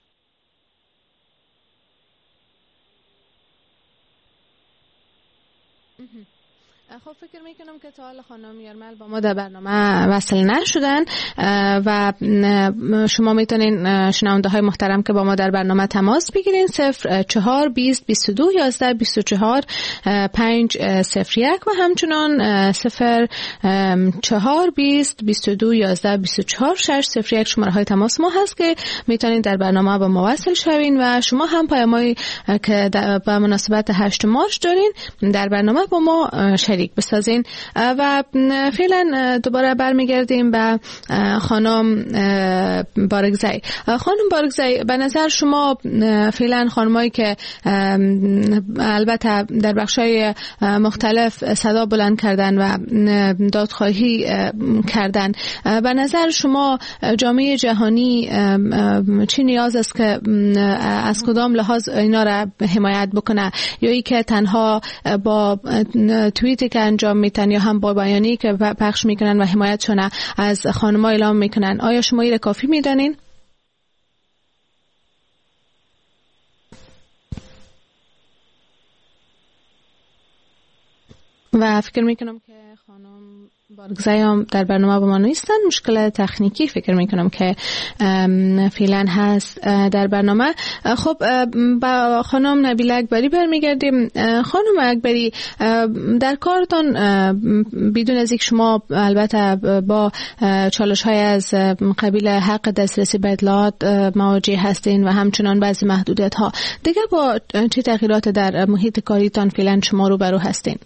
خب فکر میکنم که تا حال خانم یارمل با ما در برنامه وصل نشدن و شما میتونین شنونده های محترم که با ما در برنامه تماس بگیرین صفر چهار بیست بیست و دو یازده بیست و چهار پنج صفر یک و همچنان صفر چهار بیست بیست و دو یازده بیست و چهار شش صفر یک شماره های تماس ما هست که میتونین در برنامه با ما وصل شوین و شما هم پیامایی که به مناسبت هشت مارچ دارین در برنامه با ما شریک شریک بسازین. و فعلا دوباره برمیگردیم به خانم بارگزی. خانم بارگزی، به نظر شما فعلا خانمایی که البته در بخشای مختلف صدا بلند کردن و دادخواهی کردن، به نظر شما جامعه جهانی چی نیاز است که از کدام لحاظ اینا را حمایت بکنه، یا ای که تنها با توییتی که انجام میتن یا هم با بیانیه‌ای که پخش میکنن و حمایتشون از خانم‌ها اعلام میکنن؟ آیا شما این کافی میدانین؟ و فکر میکنم که خانم بارگزی هم در برنامه با ما نیستن، مشکل تکنیکی فکر میکنم که فعلا هست در برنامه. خب با خانم نبیله اکبری برمیگردیم. خانم اکبری، در کارتان بدون از اینکه شما البته با چالش های از قبیل حق دسترسی به اطلاعات مواجه هستین و همچنان بعضی محدودیت ها، دیگه با چه تغییرات در محیط کاریتان فعلا شما رو برو هستین؟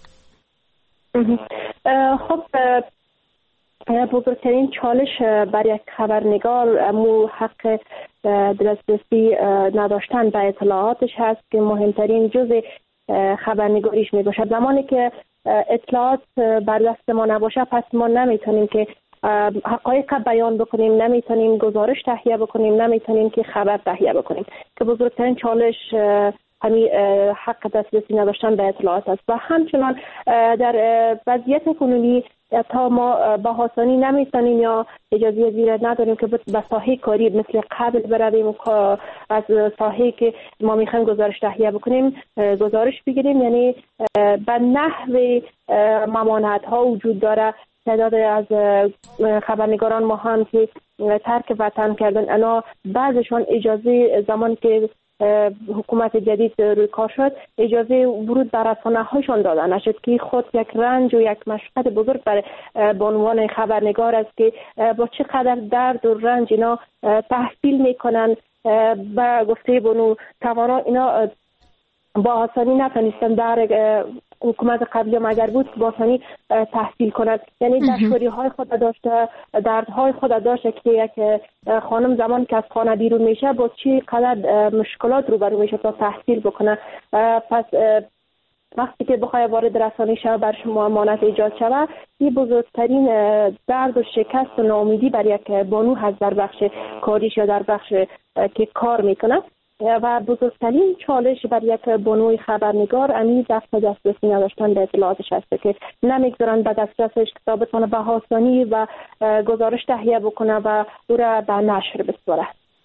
خب بزرگترین چالش برای یک خبرنگار مو حق دسترسی نداشتن به اطلاعاتش هست که مهمترین جزء خبرنگاریش می باشد. زمانی که اطلاعات بر دست ما نباشه، پس ما نمیتونیم که حقایق بیان بکنیم، نمیتونیم گزارش تهیه بکنیم، نمیتونیم که خبر تهیه بکنیم، که بزرگترین چالش همین حق دسترسی نداشتن به اطلاعات است. و همچنان در وضعیت کنونی تا ما به آسانی نمیتونیم یا اجازه زیر نداریم که به ساحه کاری مثل قبل برویم و از ساحه که ما میخوایم گزارش تهیه بکنیم گزارش بگیریم. یعنی به نحو ممانعت ها وجود داره. تعداد از خبرنگاران ما هم که ترک وطن کردن، انا بعضشان اجازه زمان که حکومت جدید روی کار شد اجازه ورود در رسانه هایشان داده نشد، که خود یک رنج و یک مشقت بزرگ برای به عنوان خبرنگار است که با چقدر درد و رنج اینا تحصیل میکنن. با گفته بنو توانا اینا با آسانی نتونستن در حکومت قبلی هم اگر بود با آسانی تحصیل کند. یعنی دشواری های خود داشته، دردهای خود داشته که یک خانم زمان که از خانه بیرون میشه با چی قدر مشکلات روبرو میشه تا تحصیل بکنه. پس وقتی که بخوای وارد رسانه شو بر شما امانت ایجاد شود، این بزرگترین درد و شکست و ناامیدی بر یک بانو هست در بخش کاریش یا در بخش که کار میکنه. و بزرگترین چالش بر یک بانوی خبرنگار امی دست دسترسی نداشتن به اطلاعاتش هست که نمیگذارن به دسترسش تا بتونه به آسانی و گزارش تهیه بکنه و او را به نشر بسپاره.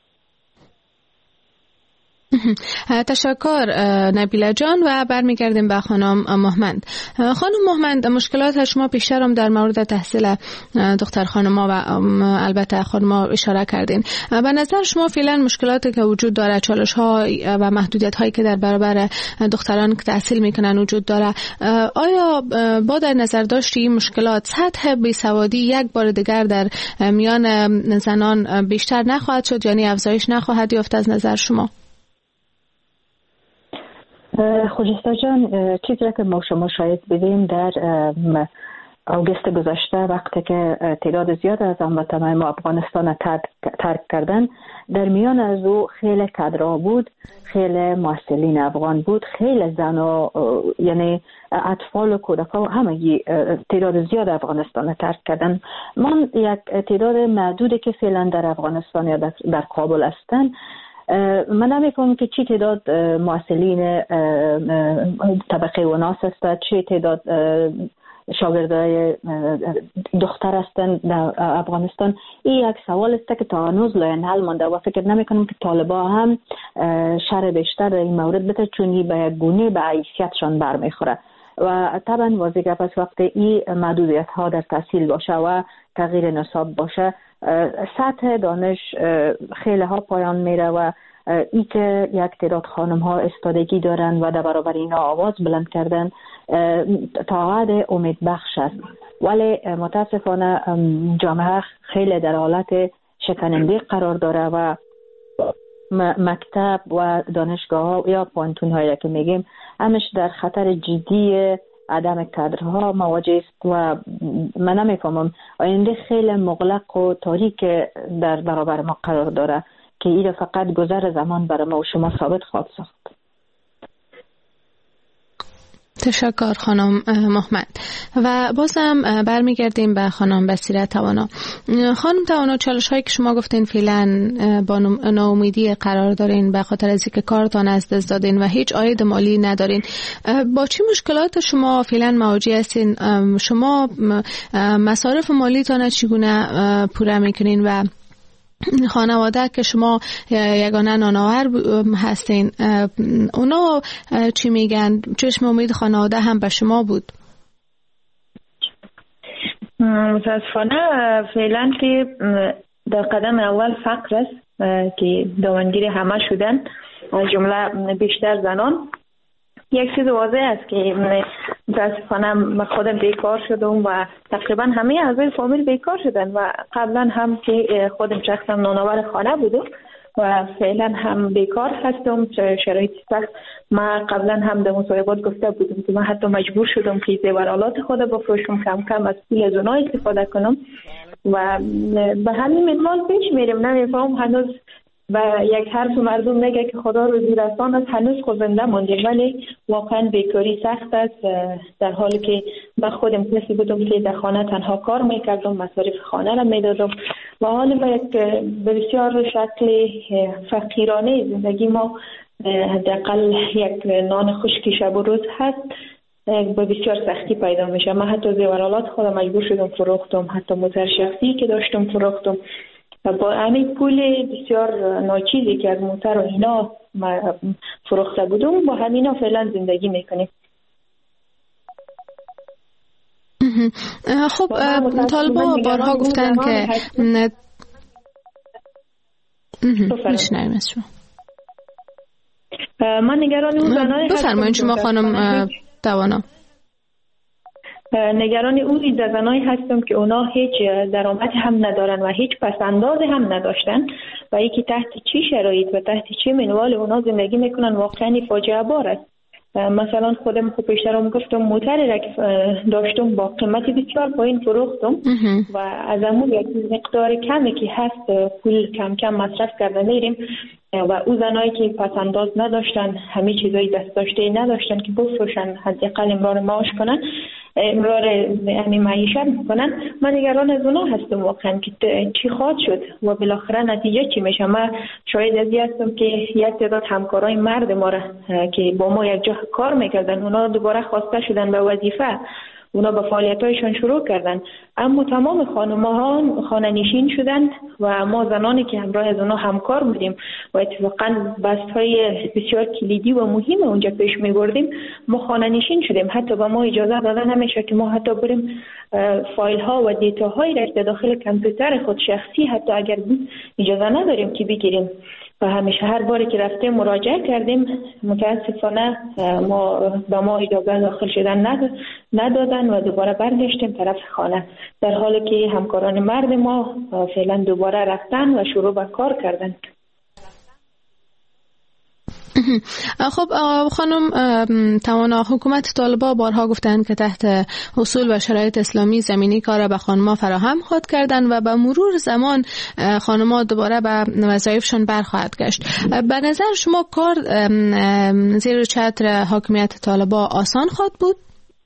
تشکر نبیله جان. و برمیگردیم به خانم مهمند. خانم مهمند، مشکلات شما بیشتر هم در مورد تحصیل دختر خانم‌ها و البته خانم‌ها اشاره کردین. به نظر شما فعلا مشکلاتی که وجود داره، چالش‌ها و محدودیت‌هایی که در برابر دختران که تحصیل میکنن وجود داره، آیا با در نظر داشت این مشکلات سطح بیسوادی یک بار دیگر در میان زنان بیشتر نخواهد شد، یعنی افزایش نخواهد یافت از نظر شما؟ خجسته جان، چیزی که ما شما شاید بدیم در اوگست گذشته وقتی که تعداد زیاد از هموطنان ما افغانستان ترک کردن، در میان از او خیلی کادرها بود، خیلی معسلین افغان بود، خیلی زن یعنی اطفال و کودکان و همگی تعداد زیاد افغانستان ترک کردن. من یک تعداد معدودی که فعلا در افغانستان یا در کابل هستن، من نمی‌فهمم که چی تعداد معسلین طبقه وناس است، چی تعداد شاگردای دختر هستند در افغانستان. این یک سوال است که تا هنوز لاین حل مانده و فکر نمی‌کنم که طالبان هم شر بیشتر در این مورد بده، چون به یک گونه به حیثیتشان برمیخوره. و طبعا واضح گپ است وقتی این محدودیت ها در تحصیل باشه و تغییر نصاب باشه، سطح دانش خیلی ها پایان میره و ای که یک تعداد خانم ها استادگی دارن و در برابر اینا آواز بلند کردن تا حد امید بخش است. ولی متاسفانه جامعه خیلی در حالت شکننده قرار داره و مکتب و دانشگاه ها یا پانتون هایی که میگیم همش در خطر جدی عدم کادرها مواجه است و من نمیفهمم آینده خیلی مغلق و تاریک در برابر ما قرار داره که این فقط گذر زمان برای ما و شما ثابت خواهد ساخت. تشکر خانم محمد. و بازم برمیگردیم به خانم بصیره توانا. خانم توانا، چالش هایی که شما گفتین فعلا با ناامیدی قرار دارین به خاطر از اینکه کارتان از دست دادین و هیچ عاید مالی ندارین، با چه مشکلات شما فعلا مواجه هستین؟ شما مصارف مالیتان چگونه پوره میکنین و خانواده که شما یگانه نانآور هستین اونا چی میگن؟ چشم امید خانواده هم به شما بود؟ متاسفانه فعلا که در قدم اول فقر است که دامنگیر همه شدن، از جمله بیشتر زنان. یک چیز واضح است که متاسفانه من خودم بیکار شدم و تقریبا همه اعضای فامیل بیکار شدن و قبلا هم که خودم شخصم نانآور خانه بودم و فعلا هم بیکار هستم. شرایط سخت. من قبلا هم در مصاحبات گفته بودم که من حتی مجبور شدم که زیورآلات خود بفروشم، کم کم از پول از اونها استفاده کنم و به همین منوال پیش میرم. نمیفهم هنوز و یک حرف مردم میگه که خدا روزی رسان است، هنوز خود زنده ماندیم، ولی واقعا بیکاری سخت است. در حالی که من خودم کسی بودم که در خانه تنها کار میکردم، مصارف خانه را میدادم و حالا به یک بسیار شکل فقیرانه زندگی ما حداقل یک نان خشک شب و روز هست به بسیار سختی پیدا میشه. من حتی زیورآلات خودم مجبور شدم فروختم، حتی موتر شخصی که داشتم فروختم و با همین پول بسیار ناچیزی که از موتر و اینا فروخته بودم با همینا فعلا زندگی میکنیم. خب طالبا بارها گفتن که میشنویم از شما. من نگران اون زنای بفرمایید شما خانم توانا. نگران اون زنایی هستم که اونا هیچ درآمدی هم ندارن و هیچ پسندازی هم نداشتن و یکی تحت چی شرایط و تحت چی منوال اونا زندگی میکنن واقعا فاجعه بار است. مثلا خودم خوب پیشترم گفتم موتری را که داشتم با قیمتی بسیار پایین فروختم و از همون یک مقدار کمی که هست پول کم کم مصرف کرده میریم و او زنایی که پسنداز نداشتن، همه چیزایی دست داشته نداشتن که بفروشن حداقل امرار معاش کنن، امرار یعنی معیشت کنن. من نگران از اونا هستم واقعا که چی خواهد شد و بالاخره نتیجه چی میشه. من شاید ازی هستم که یک تعداد همکارای مرد ما را که با ما یک جا کار میکردن اونا دوباره خواسته شدن به وظیفه، اونا به فعالیتایشان شروع کردن، اما تمام خانم‌ها خانه نشین شدن و ما زنانی که همراه از اونا همکار بودیم و اتفاقا بست‌های بسیار کلیدی و مهم اونجا پیش می‌بردیم ما خانه نشین شدیم. حتی به ما اجازه داده نمیشه که ما حتی بریم فایل ها و دیتا هایی را که داخل کامپیوتر خود شخصی حتی اگر بود اجازه نداریم که بگیریم و همیشه هر باری که رفتیم مراجعه کردیم متاسفانه ما به ما اجازه داخل شدن ندادن و دوباره برگشتیم طرف خانه، در حالی که همکاران مرد ما فعلا دوباره رفتن و شروع به کار کردن. خب خانم توانا، حکومت طالبا بارها گفتند که تحت اصول و شرایط اسلامی زمینی کار به خانم‌ها فراهم خواهد کردن و به مرور زمان خانم‌ها دوباره به وظایفشون برخواهد گشت. به نظر شما کار زیر چتر حاکمیت طالبا آسان خواهد بود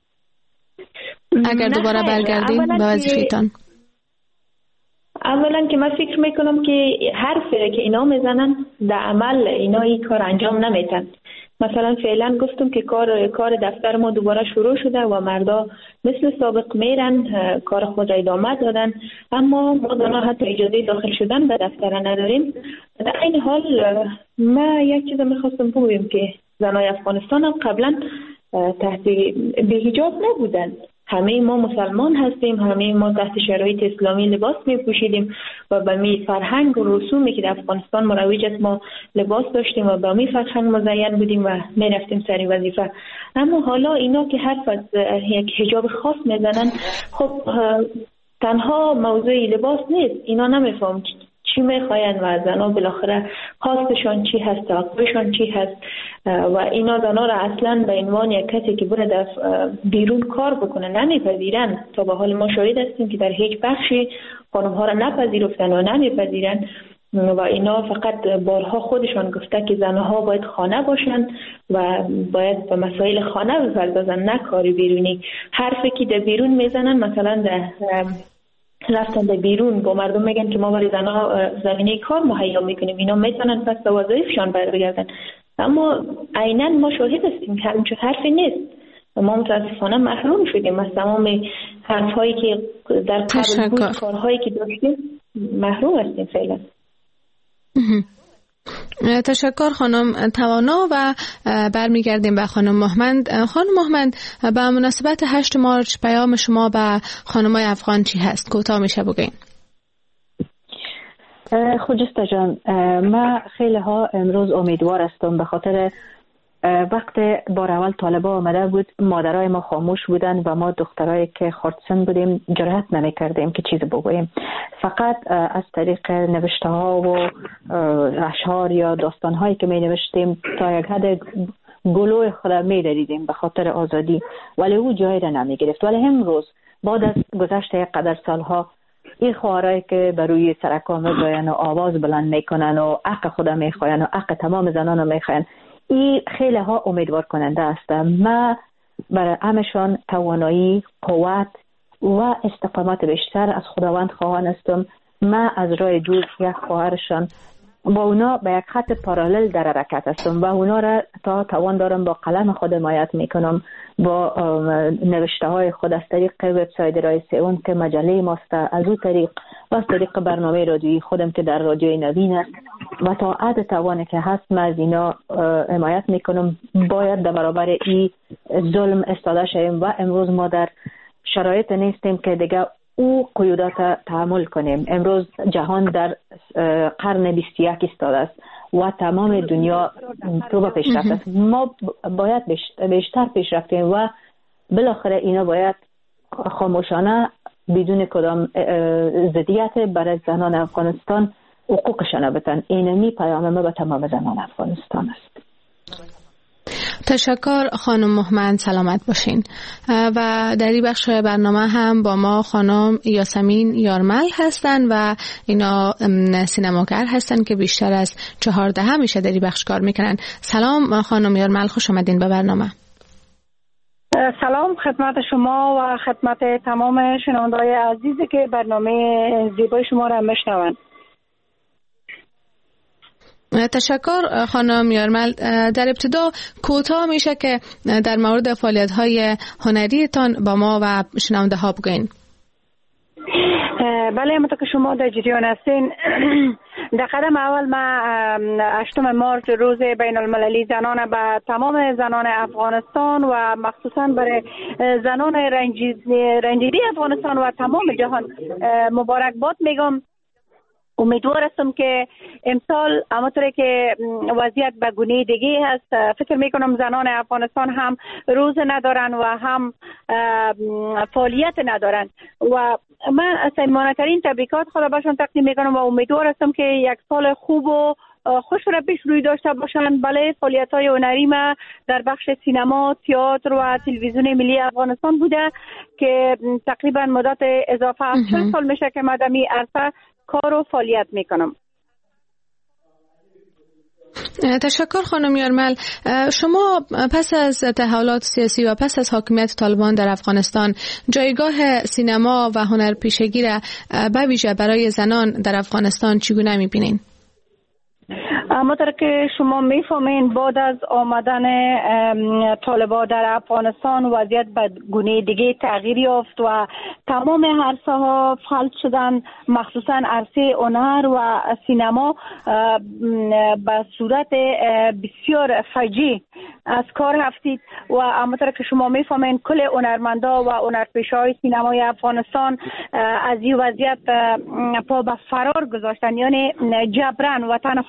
اگر دوباره برگردیم به وظیفتان؟ اولا که من فکر میکنم که حرفی که اینا میزنن در عمل اینا این کار انجام نمیتن. مثلا فعلا گفتم که کار کار دفتر ما دوباره شروع شده و مردا مثل سابق میرن کار خود را ادامه دادن، اما ما زنها حتی اجازه داخل شدن به دفتر نداریم. در این حال ما یک چیز میخواستم بگویم که زنای افغانستان هم قبلا تحت بی‌حجاب نبودن. همه ما مسلمان هستیم، همه ما تحت شرایط اسلامی لباس می پوشیدیم و به می فرهنگ و رسومی که در افغانستان مروج است ما لباس داشتیم و به می فرهنگ مزین بودیم و می رفتیم سر وظیفه. اما حالا اینا که حرف از یک حجاب خاص میزنن، خب تنها موضوع لباس نیست. اینا نمیفهم چی میخواین و زنها بالاخره خواستشان چی هست، توقعشان چی هست و اینا زنها را اصلا به عنوان یک کسی که بره در بیرون کار بکنه نمیپذیرن. تا به حال ما شاهد هستیم که در هیچ بخشی خانم ها را نپذیرفتن و نمیپذیرن و اینا فقط بارها خودشان گفته که زنها باید خانه باشن و باید به مسائل خانه بپردازن، نه کاری بیرونی. حرفی که در بیرون میزنن، مثلا در رفتن در بیرون با مردم میگن که ما برای زنها زمینه کار مهیا میکنیم، اینا میتونن پس به وظایفشان برگردن، اما عیناً ما شاهد هستیم که همچون حرفی نیست. ما متاسفانه محروم شدیم از تمام حرفهایی که در قبل بود، کارهایی که داشتیم محروم هستیم فعلا. تشکر خانم توانا و برمیگردیم به خانم مهمند. خانم مهمند، به مناسبت هشت مارچ پیام شما به خانمای افغان چی هست؟ کوتاه میشه بگین. خجسته جان، من خیلی ها امروز امیدوار هستم به خاطر وقت بار اول طالبا آمده بود مادرای ما خاموش بودن و ما دخترایی که خردسن بودیم جرأت نمی کردیم که چیز بگوییم. فقط از طریق نوشته ها و اشعار یا داستان هایی که می نوشتیم تا یک حد گلوی خود می دریدیم به خاطر آزادی، ولی او جایی را نمی گرفت. ولی امروز بعد از گذشت یک قدر سالها این خواهرایی که بر روی سرکا میگوین و آواز بلند میکنن و حق خود میخواین و حق تمام زنان میخواین، این خیلی ها امیدوار کننده است. ما برای همشان توانایی، قوت و استقامت بیشتر از خداوند خواهان هستم. ما از راه دور یک خواهرشان با اونا به یک خط پارالل در حرکت هستم و اونا را تا توان دارم با قلم خود حمایت میکنم، با نوشته های خود از طریق وبسایت رای سئون که مجله ماست، از او طریق و از طریق برنامه رادیویی خودم که در رادیوی نوین است و تا حد توانی که هست من از اینا حمایت میکنم. باید در برابر این ظلم استاده شویم و امروز ما در شرایط نیستیم که دیگه او قیودات تحمل کنیم. امروز جهان در قرن بیست و یک ایستاده است و تمام دنیا تو به پیشرفت است. ما باید بیشتر پیشرفت کنیم و بالاخره اینا باید خاموشانه بدون کدام ضدیت برای زنان افغانستان حقوقشان بدن. اینمی پیام ما به تمام زنان افغانستان است. تشکر خانم مهمند، سلامت باشین. و در این بخش برنامه هم با ما خانم یاسمین یارمل هستن و اینا سینماگر هستن که بیشتر از چهارده میشه در این بخش کار میکنن. سلام خانم یارمل، خوش آمدین به برنامه. سلام خدمت شما و خدمت تمام شنونده‌های عزیزی که برنامه زیبای شما را میشنوند. تشکر خانم یارمل. در ابتدا کوتاه میشه که در مورد فعالیت‌های هنریتان با ما و شنونده ها بگوین. بله، همونطور که شما در جریان هستین، در قدم اول ما هشتم مارچ روز بین المللی زنان به تمام زنان افغانستان و مخصوصا برای زنان رنجیده افغانستان و تمام جهان مبارکباد میگم. امیدوار هستم که امسال همونطوری که وضعیت به گونه دیگه هست، فکر میکنم زنان افغانستان هم روز ندارن و هم فعالیت ندارن و من از صمیمانه‌ترین تبریکات خدا باشون تقدیم میکنم و امیدوار هستم که یک سال خوب و خوش را پیش روی داشته باشن. بله، فعالیت‌های هنری ما در بخش سینما، تئاتر و تلویزیون ملی افغانستان بوده که تقریبا مدت اضافه از چهل سال میشه که مدامی عرصه کار و فعالیت میکنم. تشکر خانم یارمل. شما پس از تحولات سیاسی و پس از حاکمیت طالبان در افغانستان جایگاه سینما و هنرپیشگی را به ویژه برای زنان در افغانستان چگونه میبینین؟ همانطور که شما میفهمین بعد از آمدن طالبان در افغانستان وضعیت به گونه دیگه تغییر یافت و تمام عرصه ها فلج شدن، مخصوصا عرصه هنر و سینما به صورت بسیار فجیع از کار رفتید و همانطور که شما میفهمین کل هنرمندا و هنرپیشه‌های سینمای افغانستان از این وضعیت پا به فرار گذاشتن، یعنی جبران وطن خود ترک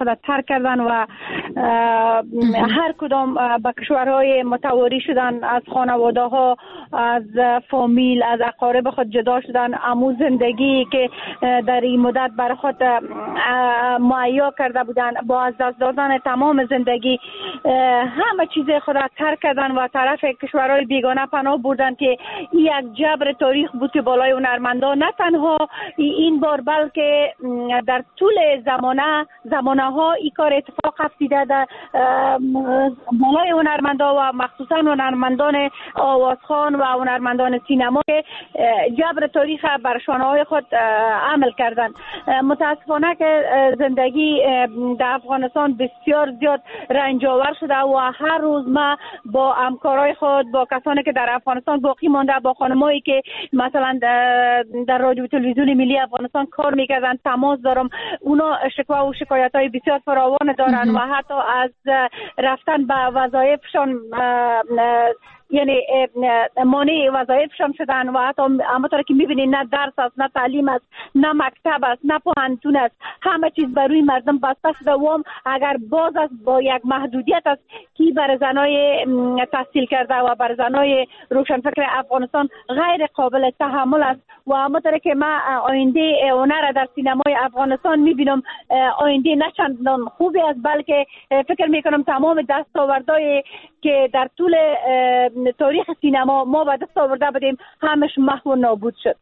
کردن و هر کدام به کشورهای متواری شدن، از خانواده ها، از فامیل، از اقارب خود جدا شدن. امو زندگی که در این مدت برای خود مهیا کرده بودن، با از دست دادن تمام زندگی همه چیز خود را ترک کردن و طرف کشورهای بیگانه پناه بردن که یک جبر تاریخ بود که بالای هنرمندان نه تنها این بار بلکه در طول زمانه زمانه ها این کار اتفاق افتیده در بالای هنرمندان و مخصوصا هنرمندان آوازخوان و هنرمندان سینما که جبر تاریخ بر شانه های خود عمل کردن. متاسفانه که زندگی در افغانستان بسیار زیاد رنج آور شده و هر روز ما با همکارای خود، با کسانی که در افغانستان باقی مانده، با خانمایی که مثلا در رادیو تلویزیون ملی افغانستان کار میکردن تماس دارم. اونا شکوه و شکایت های بسیار فراوان دارن و حتی از رفتن به وظایفشان یعنی مانع وظایفشان شدن و حتی همونطور که میبینید نه درس است، نه تعلیم است، نه مکتب است، نه پوهنتون است، همه چیز بر روی مردم بسته شده و اگر باز است با یک محدودیت است که بر زنای تحصیل کرده و بر زنای روشنفکر افغانستان غیر قابل تحمل است. و همونطور که من آینده هنر در سینمای افغانستان میبینم آینده نه چندان خوبی است، بلکه فکر میکنم تمام دستاوردهای که در طول تاریخ سینما ما به دست آورده بودیم همش محو و نابود شد.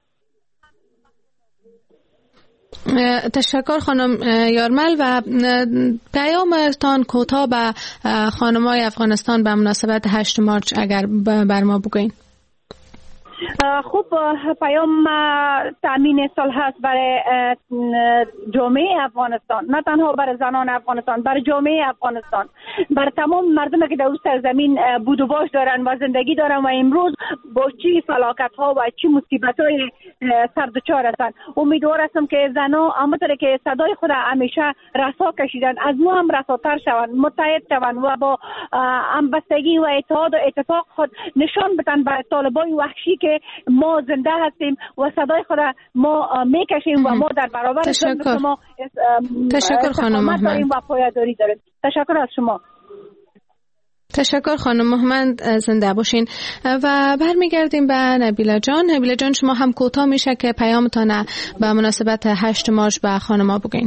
تشکر خانم یارمل و پیامتان کوتاه به خانم‌های افغانستان به مناسبت هشت مارچ اگر بر ما بگوین. خوب، پیام تامین صلح است برای جامعه افغانستان، نه تنها برای زنان افغانستان، برای جامعه افغانستان، برای تمام مردمی که در اون سرزمین بود و باش دارن و زندگی دارن و امروز با چی فلاکت ها و چی مصیبت های سردچار هستند. امیدوار هستم که زنان همونطور که صدای خود همیشه رسا کشیدن از ما هم رساتر شوند، متحد شوند و با همبستگی و اتحاد و اتفاق خود نشان بدن به طالبان وحشی که ما زنده هستیم و صدای خود ما میکشیم و ما در برابر تشکر. شما تشکر خانم محمد و پایداری داریم. تشکر از شما. تشکر خانم محمد، زنده باشین. و برمیگردیم به نبیله جان. نبیله جان، شما هم کوتاه میشه که پیامتان به مناسبت هشت مارچ به خانما بگین.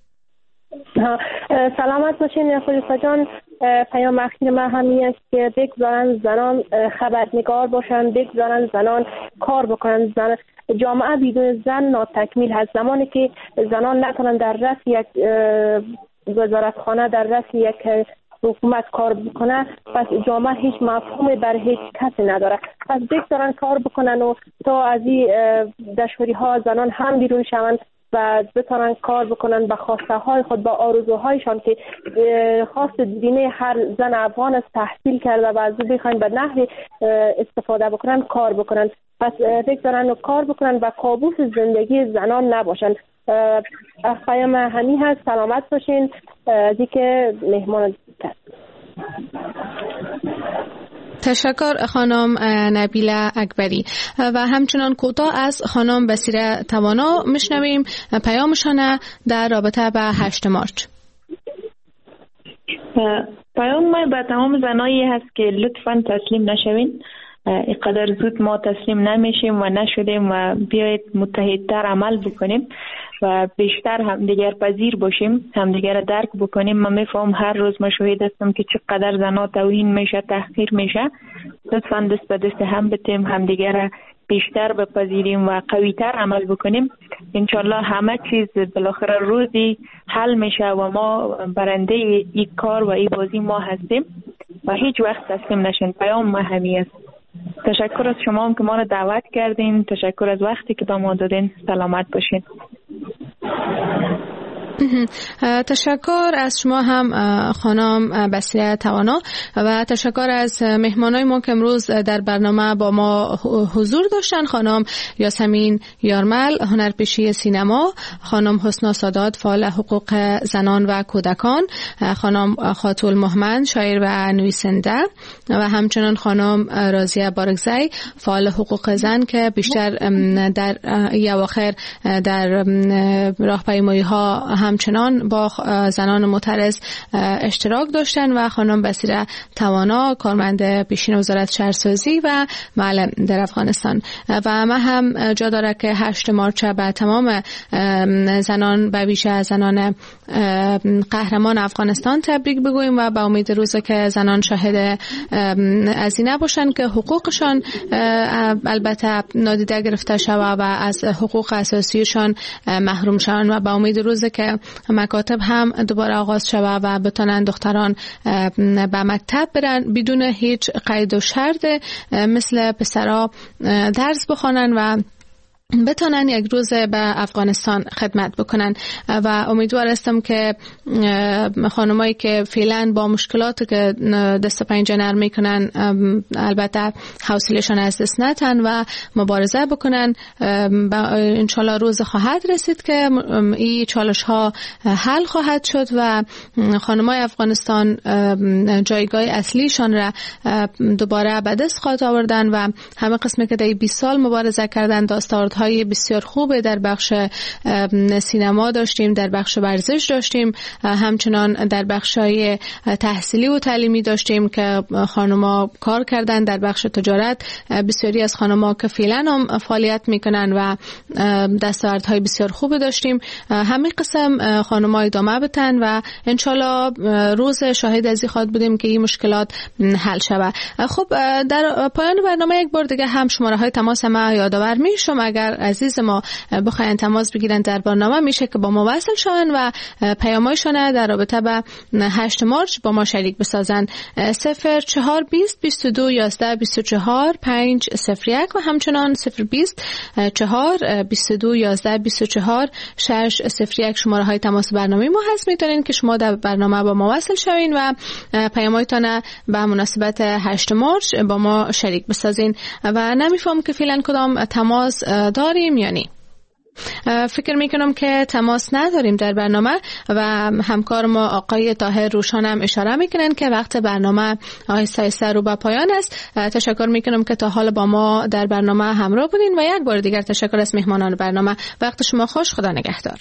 سلامت باشین خلیفه جان. پیام اخیر من همین است که بگذارن زنان خبرنگار باشن، بگذارن زنان کار بکنن. زن جامعه بدون زن ناتکمیل هست. زمانی که زنان نتونن در رأس یک وزارتخانه، در رأس یک حکومت کار بکنه، پس جامعه هیچ مفهومی بر هیچ کسی نداره. پس بگذارن کار بکنن و تا از این دشواری ها زنان هم بیرون شوند و بتونن کار بکنن به خواسته های خود، با آرزوهایشان که خواست دینه هر زن افغان است تحصیل کرده و از او بخواین به نحوی استفاده بکنن کار بکنن. پس بگذارن و کار بکنن و کابوس زندگی زنان نباشن. پیام همین هست. سلامت باشین. از اینکه مهمان کرد. تشکر خانم نبیله اکبری. و همچنان کوتاه از خانم بصیره توانا میشنویم پیامشان در رابطه به هشت مارچ. پیام ما به تمام زنایی هست که لطفاً تسلیم نشوین. اینقدر زود ما تسلیم نمیشیم و نشدیم و بیایید متحدتر عمل بکنیم و بیشتر همدیگر پذیر باشیم، همدیگر درک بکنیم. من میفهم هر روز ما شاهد هستم که چقدر زنا توهین میشه، تحقیر میشه. لطفاً دست به دست هم بتیم، همدیگر بیشتر بپذیریم و قویتر عمل بکنیم. انشالله همه چیز بالاخره روزی حل میشه و ما برنده این کار و این بازی ما هستیم و هیچ وقت تسلیم نشین. پیام ما همین است. تشکر از شما هم که ما رو دعوت کردین. تشکر از وقتی که به ما دادین. سلامت باشین. تشکر از شما هم خانم بصیره توانا و تشکر از مهمانای ما که امروز در برنامه با ما حضور داشتن. خانم یاسمین یارمل، هنرپیشه سینما، خانم حسنا سادات، فعال حقوق زنان و کودکان، خانم خاتول محمد، شاعر و نویسنده و همچنان خانم رازیه بارگزی، فعال حقوق زن که بیشتر در اواخر در راهپیمایی ها همچنان با زنان معترض اشتراک داشتن و خانم بصیره توانا، کارمند پیشین وزارت شهرسازی و معلم در افغانستان. و ما هم جا داره که هشت مارچ به تمام زنان، به ویژه زنان قهرمان افغانستان تبریک بگوییم و به امید روزی که زنان شاهد از این نباشن که حقوقشان البته نادیده گرفته شود و از حقوق اساسیشان محروم شوند و به امید روزی که مکاتب هم دوباره آغاز شود و بتونن دختران به مکتب برن بدون هیچ قید و شرط مثل پسرها درس بخوانن و بتونن یک روز به افغانستان خدمت بکنن. و امیدوار هستم که خانمایی که فعلا با مشکلات که دست پنجه نرم میکنن البته حوصله‌شان از دست نتن و مبارزه بکنن. انشالله روز خواهد رسید که این چالش ها حل خواهد شد و خانمای افغانستان جایگاه اصلیشان را دوباره به دست خواهد آوردن و همه قسمی که در بیست سال مبارزه کردن دستاورد های بسیار خوبه در بخش سینما داشتیم، در بخش ورزش داشتیم، همچنان در بخش های تحصیلی و تعلیمی داشتیم که خانم‌ها کار کردن. در بخش تجارت بسیاری از خانم‌ها که فعلا هم فعالیت میکنن و دستاوردهای بسیار خوب داشتیم. همین قسم خانم‌ها ادامه بدن و انشالله روز شاهد از این خواهد بودیم که این مشکلات حل شود. خب در پایان برنامه یک بار دیگه هم شماره های تماس ما یادآور میشم. اگر عزیز ما بخواین تماس بگیرن در برنامه میشه که با ما وصل شون و پیامایشون در رابطه با هشت مارچ با ما شریک بسازن. صفر چهار بیست بیست و دو یازده بیست و چهار پنج صفر یک و همچنان صفر بیست چهار بیست و دو یازده بیست و چهار شش صفر یک شماره های تماس برنامه ما هست. میتونین که شما در برنامه با ما وصل شوین و پیامایتون به مناسبت هشت مارچ با ما شریک بسازین. و نمیفهم که فعلا کدام تماس داریم یا نی. فکر میکنم که تماس نداریم در برنامه و همکار ما آقای طاهر روشان هم اشاره میکنن که وقت برنامه آهسته آهسته رو به پایان است. تشکر میکنم که تا حال با ما در برنامه همراه بودین و یک بار دیگر تشکر از مهمانان برنامه. وقت شما خوش، خدا نگهدار.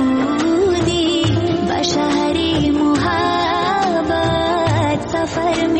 सफर